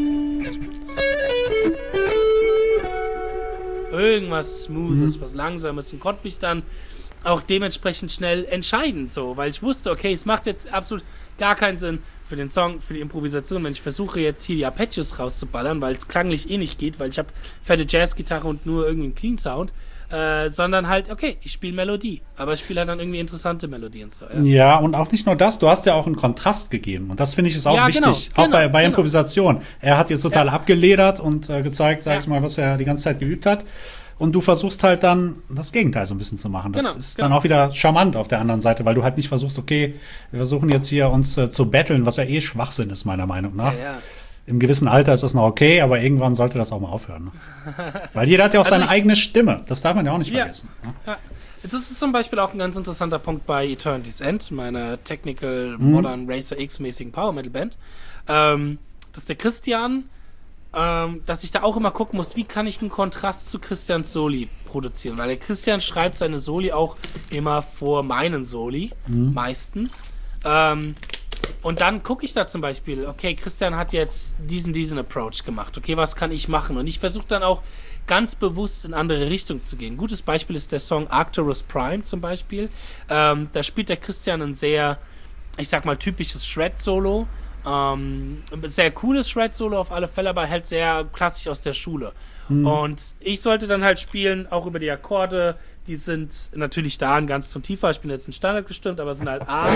irgendwas Smoothes, was Langsames und konnte mich dann auch dementsprechend schnell entscheiden, so, weil ich wusste, okay, es macht jetzt absolut gar keinen Sinn für den Song, für die Improvisation, wenn ich versuche jetzt hier die Arpeggios rauszuballern, weil es klanglich nicht geht, weil ich habe fette Jazzgitarre und nur irgendwie einen Clean Sound, sondern halt, okay, ich spiele Melodie, aber ich spiele halt dann irgendwie interessante Melodien. So, ja, und auch nicht nur das, du hast ja auch einen Kontrast gegeben und das finde ich ist auch wichtig, auch bei Improvisation. Er hat jetzt total abgeledert und gezeigt, sag ich mal, was er die ganze Zeit geübt hat. Und du versuchst halt dann das Gegenteil so ein bisschen zu machen. Das ist dann auch wieder charmant auf der anderen Seite, weil du halt nicht versuchst, okay, wir versuchen jetzt hier uns zu battlen, was ja Schwachsinn ist, meiner Meinung nach. Ja. Im gewissen Alter ist das noch okay, aber irgendwann sollte das auch mal aufhören. Ne? Weil jeder hat ja auch seine eigene Stimme. Das darf man ja auch nicht vergessen. Ne? Ja. Das ist zum Beispiel auch ein ganz interessanter Punkt bei Eternity's End, meiner Technical Modern Racer X-mäßigen Power Metal Band. Dass der Christian, dass ich da auch immer gucken muss, wie kann ich einen Kontrast zu Christians Soli produzieren, weil der Christian schreibt seine Soli auch immer vor meinen Soli, meistens. Und dann gucke ich da zum Beispiel, okay, Christian hat jetzt diesen Approach gemacht, okay, was kann ich machen? Und ich versuche dann auch ganz bewusst in andere Richtung zu gehen. Ein gutes Beispiel ist der Song Arcturus Prime zum Beispiel. Da spielt der Christian ein sehr, ich sag mal, typisches Shred-Solo. Sehr cooles Shred-Solo auf alle Fälle, aber halt sehr klassisch aus der Schule. Und ich sollte dann halt spielen, auch über die Akkorde, die sind natürlich da ein ganz Ton tiefer, ich bin jetzt in Standard gestimmt, aber sind halt A,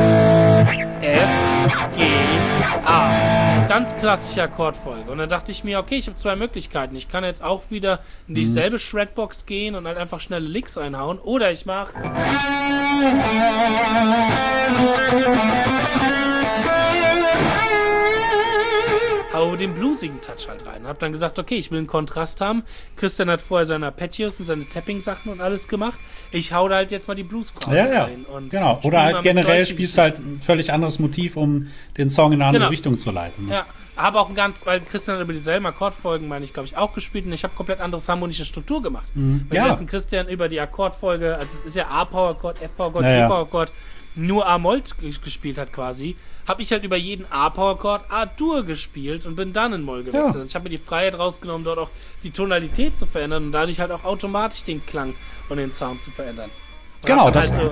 F, G, A. Ganz klassische Akkordfolge. Und dann dachte ich mir, okay, ich habe zwei Möglichkeiten. Ich kann jetzt auch wieder in dieselbe Shredbox gehen und halt einfach schnelle Licks einhauen, oder ich mache hau den bluesigen Touch halt rein. Hab dann gesagt, okay, ich will einen Kontrast haben. Christian hat vorher seine Arpeggios und seine Tapping-Sachen und alles gemacht. Ich hau da halt jetzt mal die Blues-Phrase rein. Und genau. Oder halt generell spielst halt ein völlig anderes Motiv, um den Song in eine andere Richtung zu leiten. Ne? Ja, aber auch weil Christian hat über dieselben Akkordfolgen, meine ich, glaube ich, auch gespielt und ich habe komplett anderes harmonische Struktur gemacht. Wenn Christian über die Akkordfolge, also es ist ja A-Power-Akkord, F-Power-Akkord, G-Power-Akkord, nur A-Moll gespielt hat quasi, habe ich halt über jeden A-Power-Akkord A-Dur gespielt und bin dann in Moll gewechselt. Also ich habe mir die Freiheit rausgenommen, dort auch die Tonalität zu verändern und dadurch halt auch automatisch den Klang und den Sound zu verändern. Und genau, das halt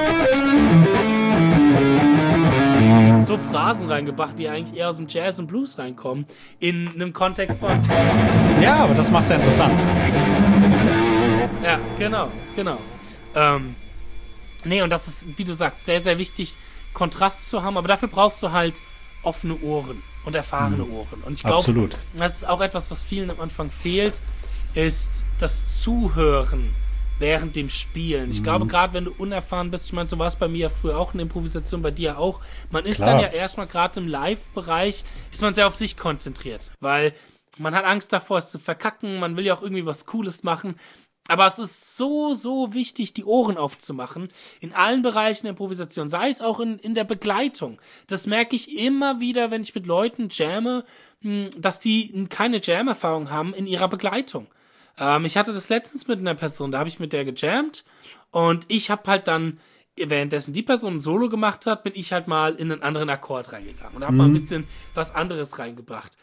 so Phrasen reingebracht, die eigentlich eher aus dem Jazz und Blues reinkommen, in einem Kontext von... Ja, aber das macht's ja interessant. Ja, genau. Nee, und das ist, wie du sagst, sehr, sehr wichtig, Kontrast zu haben, aber dafür brauchst du halt offene Ohren und erfahrene Ohren. Und ich glaube, das ist auch etwas, was vielen am Anfang fehlt, ist das Zuhören während dem Spielen. Ich glaube, gerade wenn du unerfahren bist, ich meine, so war es bei mir ja früher auch in der Improvisation, bei dir auch, man ist dann ja erstmal gerade im Live-Bereich, ist man sehr auf sich konzentriert, weil man hat Angst davor, es zu verkacken, man will ja auch irgendwie was Cooles machen. Aber es ist so, so wichtig, die Ohren aufzumachen. In allen Bereichen der Improvisation. Sei es auch in der Begleitung. Das merke ich immer wieder, wenn ich mit Leuten jamme, dass die keine Jam-Erfahrung haben in ihrer Begleitung. Ich hatte das letztens mit einer Person, da habe ich mit der gejammt. Und ich habe halt dann, währenddessen die Person ein Solo gemacht hat, bin ich halt mal in einen anderen Akkord reingegangen. Und habe mal ein bisschen was anderes reingebracht.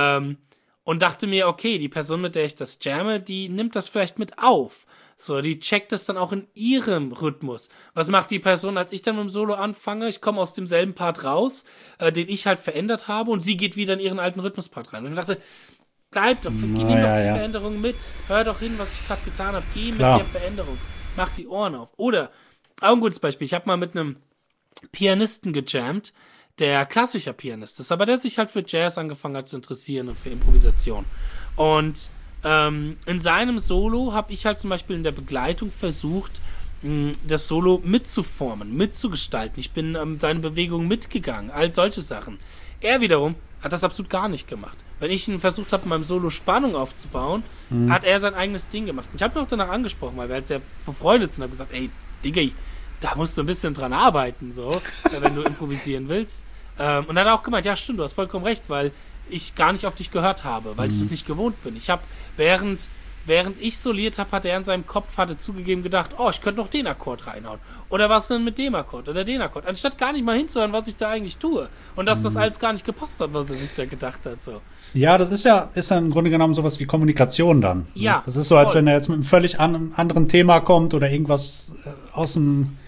Und dachte mir, okay, die Person, mit der ich das jamme, die nimmt das vielleicht mit auf. So, die checkt es dann auch in ihrem Rhythmus. Was macht die Person, als ich dann mit dem Solo anfange? Ich komme aus demselben Part raus, den ich halt verändert habe, und sie geht wieder in ihren alten Rhythmuspart rein. Und ich dachte, bleib doch, nimm doch die Veränderung mit. Hör doch hin, was ich gerade getan habe. Geh mit der Veränderung. Mach die Ohren auf. Oder, auch ein gutes Beispiel, ich habe mal mit einem Pianisten gejammt, der klassischer Pianist ist, aber der sich halt für Jazz angefangen hat zu interessieren und für Improvisation. Und in seinem Solo habe ich halt zum Beispiel in der Begleitung versucht, das Solo mitzuformen, mitzugestalten. Ich bin seine Bewegungen mitgegangen, all solche Sachen. Er wiederum hat das absolut gar nicht gemacht. Wenn ich versucht habe, in meinem Solo Spannung aufzubauen, hat er sein eigenes Ding gemacht. Ich habe ihn auch danach angesprochen, weil wir halt sehr befreundet sind und habe gesagt, ey, Digga, da musst du ein bisschen dran arbeiten, so, wenn du improvisieren willst. Und dann hat er auch gemeint, ja stimmt, du hast vollkommen recht, weil ich gar nicht auf dich gehört habe, weil ich das nicht gewohnt bin. Ich habe, während ich soliert habe, hat er in seinem Kopf, hatte zugegeben, gedacht, oh, ich könnte noch den Akkord reinhauen. Oder was denn mit dem Akkord oder den Akkord? Anstatt gar nicht mal hinzuhören, was ich da eigentlich tue. Und dass das alles gar nicht gepasst hat, was er sich da gedacht hat, so. Ja, das ist ja im Grunde genommen sowas wie Kommunikation dann. Ja. Das ist so, als wenn er jetzt mit einem völlig anderen Thema kommt oder irgendwas aus dem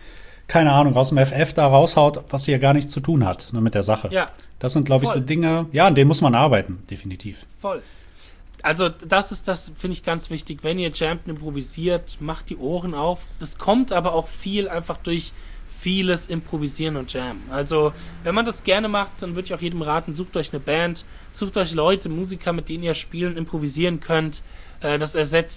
FF da raushaut, was hier gar nichts zu tun hat, ne, mit der Sache. Ja. Das sind, glaube ich, so Dinge, ja, an denen muss man arbeiten, definitiv. Voll. Also das finde ich ganz wichtig. Wenn ihr jammt und improvisiert, macht die Ohren auf. Das kommt aber auch viel einfach durch vieles Improvisieren und Jam. Also wenn man das gerne macht, dann würde ich auch jedem raten, sucht euch eine Band, sucht euch Leute, Musiker, mit denen ihr spielen, improvisieren könnt. Das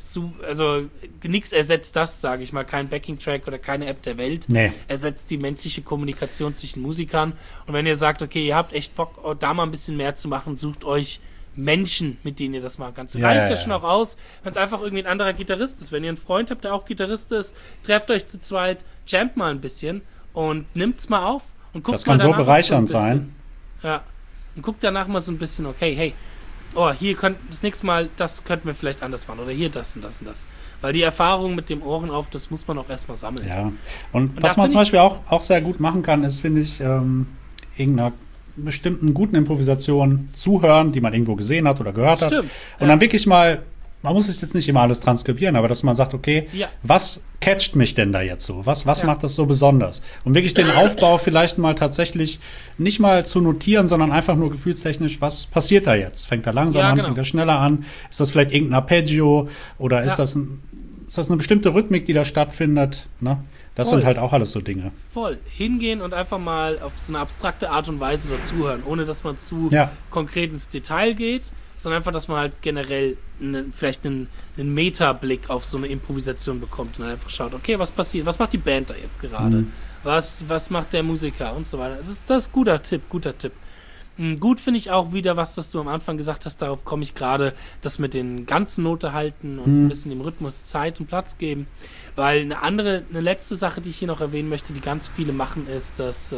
nichts ersetzt das, sage ich mal, kein Backing-Track oder keine App der Welt. Nee. Ersetzt die menschliche Kommunikation zwischen Musikern. Und wenn ihr sagt, okay, ihr habt echt Bock, da mal ein bisschen mehr zu machen, sucht euch Menschen, mit denen ihr das machen kannst. Reicht ja schon auch aus, wenn es einfach irgendwie ein anderer Gitarrist ist. Wenn ihr einen Freund habt, der auch Gitarrist ist, trefft euch zu zweit, jammt mal ein bisschen und nimmt's mal auf und guckt mal. Das kann so bereichernd sein. Ja. Und guckt danach mal so ein bisschen, okay, hey, hier das nächste Mal, das könnten wir vielleicht anders machen. Oder hier das und das und das. Weil die Erfahrung mit dem Ohren auf, das muss man auch erstmal sammeln. Ja. Und was man zum Beispiel auch sehr gut machen kann, ist, finde ich, irgendeiner bestimmten guten Improvisation zuhören, die man irgendwo gesehen hat oder gehört hat. Und dann wirklich mal, man muss es jetzt nicht immer alles transkribieren, aber dass man sagt, okay, was catcht mich denn da jetzt so? Was macht das so besonders? Und wirklich den Aufbau vielleicht mal tatsächlich nicht mal zu notieren, sondern einfach nur gefühlstechnisch, was passiert da jetzt? Fängt er langsam an, fängt er schneller an? Ist das vielleicht irgendein Arpeggio oder ist das eine bestimmte Rhythmik, die da stattfindet? Ne? Das sind halt auch alles so Dinge. Voll. Hingehen und einfach mal auf so eine abstrakte Art und Weise dazuhören, ohne dass man zu konkret ins Detail geht, sondern einfach, dass man halt generell vielleicht einen Meta-Blick auf so eine Improvisation bekommt und dann einfach schaut, okay, was passiert, was macht die Band da jetzt gerade? Was macht der Musiker und so weiter. Das ist ein guter Tipp. Gut finde ich auch wieder, was du am Anfang gesagt hast, darauf komme ich gerade, das mit den ganzen Note halten und ein bisschen dem Rhythmus Zeit und Platz geben, weil eine letzte Sache, die ich hier noch erwähnen möchte, die ganz viele machen, ist, dass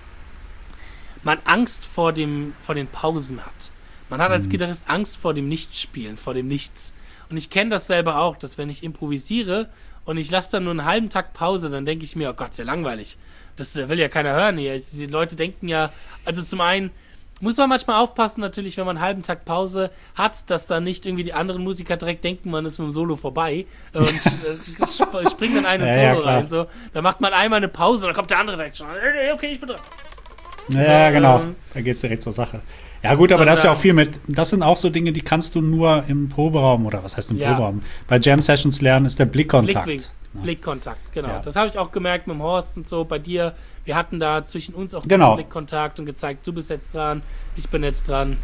man Angst vor den Pausen hat. Man hat als Gitarrist Angst vor dem Nichtspielen, vor dem Nichts. Und ich kenne das selber auch, dass wenn ich improvisiere und ich lasse dann nur einen halben Takt Pause, dann denke ich mir, oh Gott, sehr langweilig. Das will ja keiner hören hier. Die Leute denken ja, also zum einen muss man manchmal aufpassen, natürlich, wenn man einen halben Tag Pause hat, dass dann nicht irgendwie die anderen Musiker direkt denken, man ist mit dem Solo vorbei und springt dann einen ins Solo rein. So. Da macht man einmal eine Pause und dann kommt der andere direkt schon. Okay, ich bin dran. Ja, genau. Da geht's direkt zur Sache. Ja gut, aber das ist ja auch viel das sind auch so Dinge, die kannst du nur im Proberaum, oder was heißt im Proberaum? Bei Jam-Sessions lernen, ist der Blickkontakt. Ne? Blickkontakt, genau. Ja. Das habe ich auch gemerkt mit dem Horst und so. Bei dir, wir hatten da zwischen uns auch Genau. Blickkontakt und gezeigt, du bist jetzt dran, ich bin jetzt dran.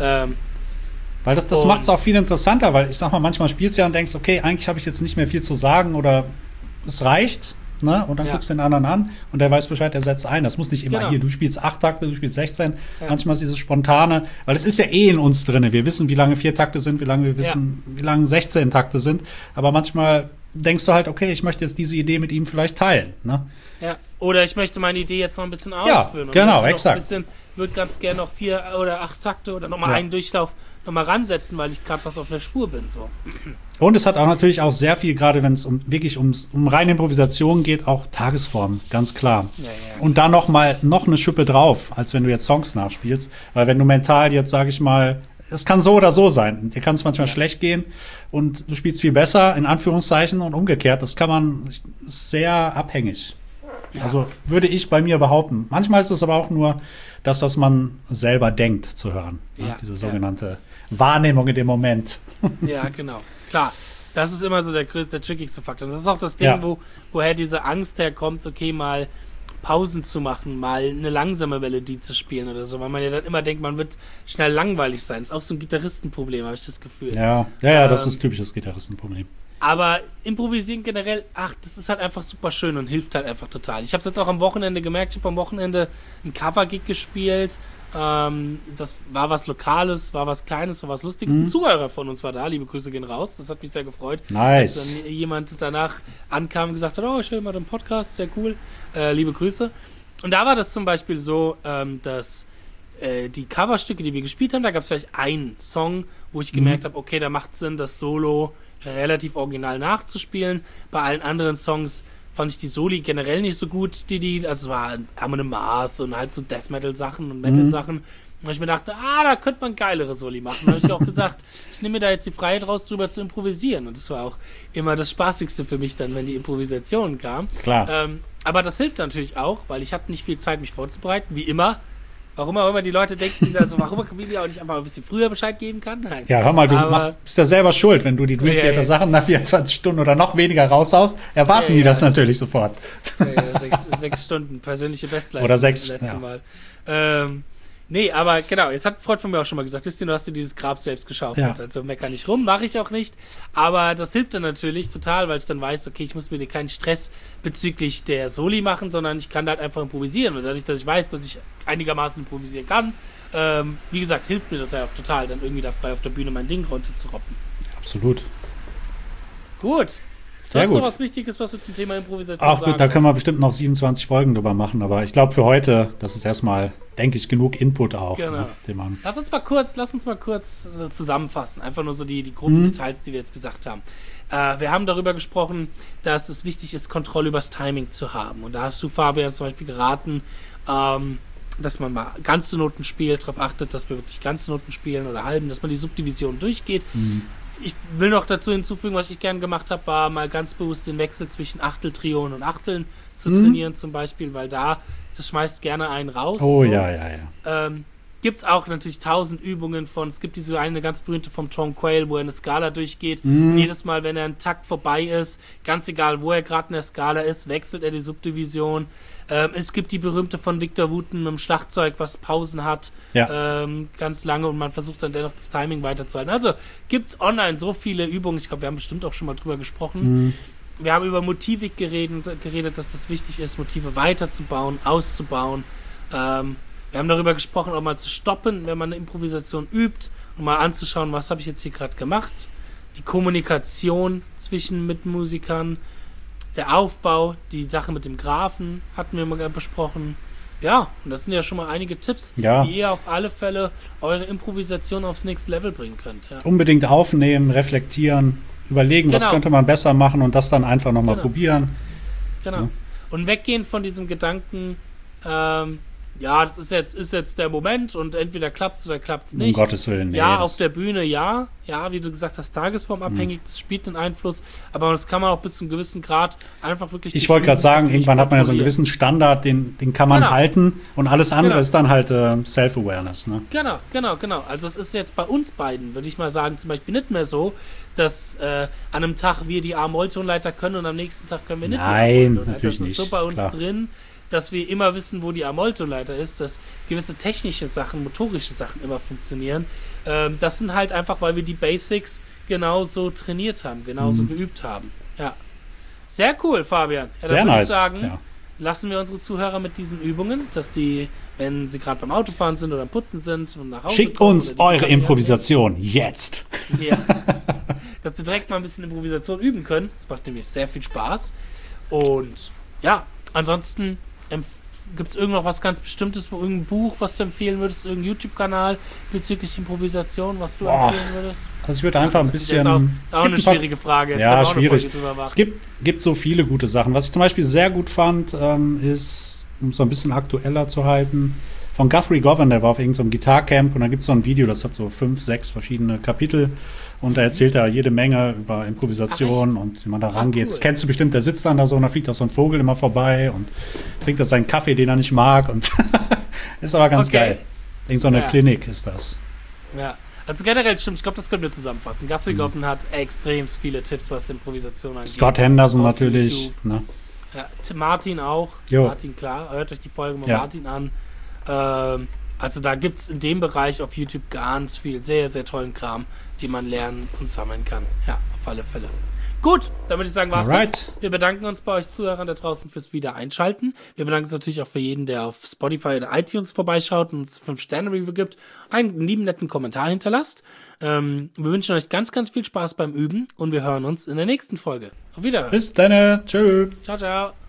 Weil das macht es auch viel interessanter, weil ich sag mal, manchmal spielst du ja und denkst, okay, eigentlich habe ich jetzt nicht mehr viel zu sagen oder es reicht. Ne? Und dann guckst du den anderen an und der weiß Bescheid, der setzt ein. Das muss nicht immer hier, du spielst 8 Takte, du spielst 16. Ja. Manchmal ist dieses Spontane, weil es ist ja in uns drin. Wir wissen, wie lange 4 Takte sind, wie lange 16 Takte sind. Aber manchmal denkst du halt, okay, ich möchte jetzt diese Idee mit ihm vielleicht teilen. Ne? Ja, oder ich möchte meine Idee jetzt noch ein bisschen ausführen. Ja, genau, exakt. Würde ganz gerne noch 4 oder 8 Takte oder nochmal einen Durchlauf nochmal ransetzen, weil ich gerade was auf der Spur bin. So. Und es hat auch natürlich auch sehr viel, gerade wenn es um reine Improvisation geht, auch Tagesform, ganz klar. Ja, und da noch eine Schippe drauf, als wenn du jetzt Songs nachspielst. Weil wenn du mental jetzt, sage ich mal, es kann so oder so sein. Dir kann es manchmal schlecht gehen und du spielst viel besser, in Anführungszeichen, und umgekehrt. Das ist sehr abhängig. Ja. Also würde ich bei mir behaupten. Manchmal ist es aber auch nur das, was man selber denkt, zu hören. Ja, diese sogenannte Wahrnehmung in dem Moment. Ja, genau. Klar. Das ist immer so der trickigste Faktor. Und das ist auch das Ding, woher diese Angst herkommt, okay, mal Pausen zu machen, mal eine langsame Melodie zu spielen oder so, weil man ja dann immer denkt, man wird schnell langweilig sein. Das ist auch so ein Gitarristenproblem, habe ich das Gefühl. Ja, das ist typisches Gitarristenproblem. Aber improvisieren generell, das ist halt einfach super schön und hilft halt einfach total. Ich habe es jetzt auch am Wochenende gemerkt, ich habe am Wochenende ein Cover-Gig gespielt. Das war was Lokales, war was Kleines, war was Lustiges. Ein Zuhörer von uns war da, liebe Grüße gehen raus, das hat mich sehr gefreut. Nice. Als dann jemand danach ankam und gesagt hat, ich höre mal den Podcast, sehr cool, liebe Grüße. Und da war das zum Beispiel so, dass die Coverstücke, die wir gespielt haben, da gab es vielleicht einen Song, wo ich gemerkt habe, okay, da macht Sinn, das Solo relativ original nachzuspielen. Bei allen anderen Songs fand ich die Soli generell nicht so gut, also es war Amon Amarth und halt so Death Metal Sachen und Metal Sachen. Und ich mir dachte, da könnte man geilere Soli machen. Da habe ich auch gesagt, ich nehme mir da jetzt die Freiheit raus, drüber zu improvisieren. Und das war auch immer das Spaßigste für mich dann, wenn die Improvisation kam. Klar. Aber das hilft natürlich auch, weil ich hatte nicht viel Zeit, mich vorzubereiten, wie immer. Warum auch immer die Leute denken, warum Camille auch nicht einfach ein bisschen früher Bescheid geben kann? Nein. Ja, hör mal, bist ja selber schuld, wenn du die Dream Theater Sachen nach 24 Stunden oder noch weniger raushaust, erwarten die das natürlich sofort. 6 Stunden, persönliche Bestleistung. Oder 6, letzte Mal. Nee, aber genau, jetzt hat ein Freund von mir auch schon mal gesagt, du hast dir dieses Grab selbst geschaufelt, also mecker nicht rum, mache ich auch nicht, aber das hilft dann natürlich total, weil ich dann weiß, okay, ich muss mir keinen Stress bezüglich der Soli machen, sondern ich kann halt einfach improvisieren und dadurch, dass ich weiß, dass ich einigermaßen improvisieren kann, wie gesagt, hilft mir das ja auch total, dann irgendwie da frei auf der Bühne mein Ding runterzuroppen. Absolut. Gut. Sehr gut. Noch was Wichtiges, was wir zum Thema Improvisation sagen? Ach gut, da können wir bestimmt noch 27 Folgen drüber machen, aber ich glaube für heute, das ist erstmal, denke ich, genug Input auch. Genau. Ne, Lass uns mal kurz zusammenfassen, einfach nur so die groben Details, die wir jetzt gesagt haben. Wir haben darüber gesprochen, dass es wichtig ist, Kontrolle übers Timing zu haben. Und da hast du, Fabian, zum Beispiel geraten, dass man mal ganze Noten spielt, darauf achtet, dass wir wirklich ganze Noten spielen oder halben, dass man die Subdivision durchgeht. Ich will noch dazu hinzufügen, was ich gern gemacht habe, war mal ganz bewusst den Wechsel zwischen Achteltriolen und Achteln zu trainieren zum Beispiel, weil das schmeißt gerne einen raus. Oh, so. Ja. Gibt es auch natürlich 1000 Übungen es gibt diese eine ganz berühmte vom Tom Quayle, wo er eine Skala durchgeht und jedes Mal, wenn er einen Takt vorbei ist, ganz egal, wo er gerade in der Skala ist, wechselt er die Subdivision. Es gibt die berühmte von Victor Wooten mit dem Schlagzeug, was Pausen hat, ganz lange und man versucht dann dennoch das Timing weiterzuhalten. Also gibt's online so viele Übungen, ich glaube, wir haben bestimmt auch schon mal drüber gesprochen. Wir haben über Motivik geredet, dass das wichtig ist, Motive weiterzubauen, auszubauen. Wir haben darüber gesprochen, auch mal zu stoppen, wenn man eine Improvisation übt und mal anzuschauen, was habe ich jetzt hier gerade gemacht. Die Kommunikation zwischen Mitmusikern, der Aufbau, die Sache mit dem Graphen hatten wir mal besprochen. Ja, und das sind ja schon mal einige Tipps, wie ihr auf alle Fälle eure Improvisation aufs nächste Level bringen könnt. Ja. Unbedingt aufnehmen, reflektieren, überlegen, was könnte man besser machen und das dann einfach nochmal probieren. Genau. Ja. Und weggehen von diesem Gedanken, ja, das ist jetzt der Moment und entweder klappt's oder klappt's nicht. Um Gottes Willen. Nee, Ja, auf der Bühne, ja, wie du gesagt hast, tagesformabhängig, das spielt einen Einfluss, aber das kann man auch bis zu einem gewissen Grad einfach wirklich. Ich wollte gerade sagen, irgendwann hat man ja so einen gewissen Standard, den kann man halten und alles andere ist dann halt Self-Awareness. Ne? Genau. Also es ist jetzt bei uns beiden, würde ich mal sagen, zum Beispiel nicht mehr so, dass an einem Tag wir die A-Moll-Tonleiter können und am nächsten Tag können wir nicht. Nein, natürlich nicht. Das ist so bei uns klar. drin, dass wir immer wissen, wo die A-Moll-Tonleiter ist, dass gewisse technische Sachen, motorische Sachen immer funktionieren. Das sind halt einfach, weil wir die Basics genauso trainiert haben, genauso geübt haben. Ja. Sehr cool, Fabian. Ja, Sehr dann würde ich nice. sagen, lassen wir unsere Zuhörer mit diesen Übungen, dass die, wenn sie gerade beim Autofahren sind oder am Putzen sind und nach Hause Schickt kommen, uns eure Improvisation jetzt. Ja. Dass sie direkt mal ein bisschen Improvisation üben können. Das macht nämlich sehr viel Spaß. Und ja, ansonsten gibt es irgend noch was ganz Bestimmtes, irgendein Buch, was du empfehlen würdest, irgendein YouTube-Kanal bezüglich Improvisation, was du empfehlen würdest? Also ich würde einfach ein bisschen... Das ist auch eine schwierige Frage. Jetzt ja, können wir auch eine schwierig. Folge drüber machen. Es gibt so viele gute Sachen. Was ich zum Beispiel sehr gut fand, ist, um es so ein bisschen aktueller zu halten, von Guthrie Govan, der war auf irgendeinem Gitarcamp und da gibt es so ein Video, das hat so 5, 6 verschiedene Kapitel und da erzählt er jede Menge über Improvisation und wie man da rangeht. Cool. Das kennst du bestimmt, der sitzt dann da so und da fliegt auch so ein Vogel immer vorbei und trinkt da seinen Kaffee, den er nicht mag und ist aber ganz geil. Irgend so eine Klinik ist das. Ja, also generell stimmt, ich glaube, das können wir zusammenfassen. Guthrie Govan hat extrem viele Tipps, was Improvisation angeht. Scott Henderson auf natürlich. YouTube. Ne? Ja, Martin auch. Jo. Martin, klar. Hört euch die Folge mit Martin an. Also da gibt es in dem Bereich auf YouTube ganz viel, sehr, sehr tollen Kram, die man lernen und sammeln kann. Ja, auf alle Fälle. Gut, dann würde ich sagen, war's das. Wir bedanken uns bei euch Zuhörern da draußen fürs Wieder-Einschalten. Wir bedanken uns natürlich auch für jeden, der auf Spotify oder iTunes vorbeischaut und uns 5-Sterne-Review gibt, einen lieben, netten Kommentar hinterlasst. Wir wünschen euch ganz, ganz viel Spaß beim Üben und wir hören uns in der nächsten Folge. Auf Wiederhören. Bis dann. Tschö. Ciao, ciao.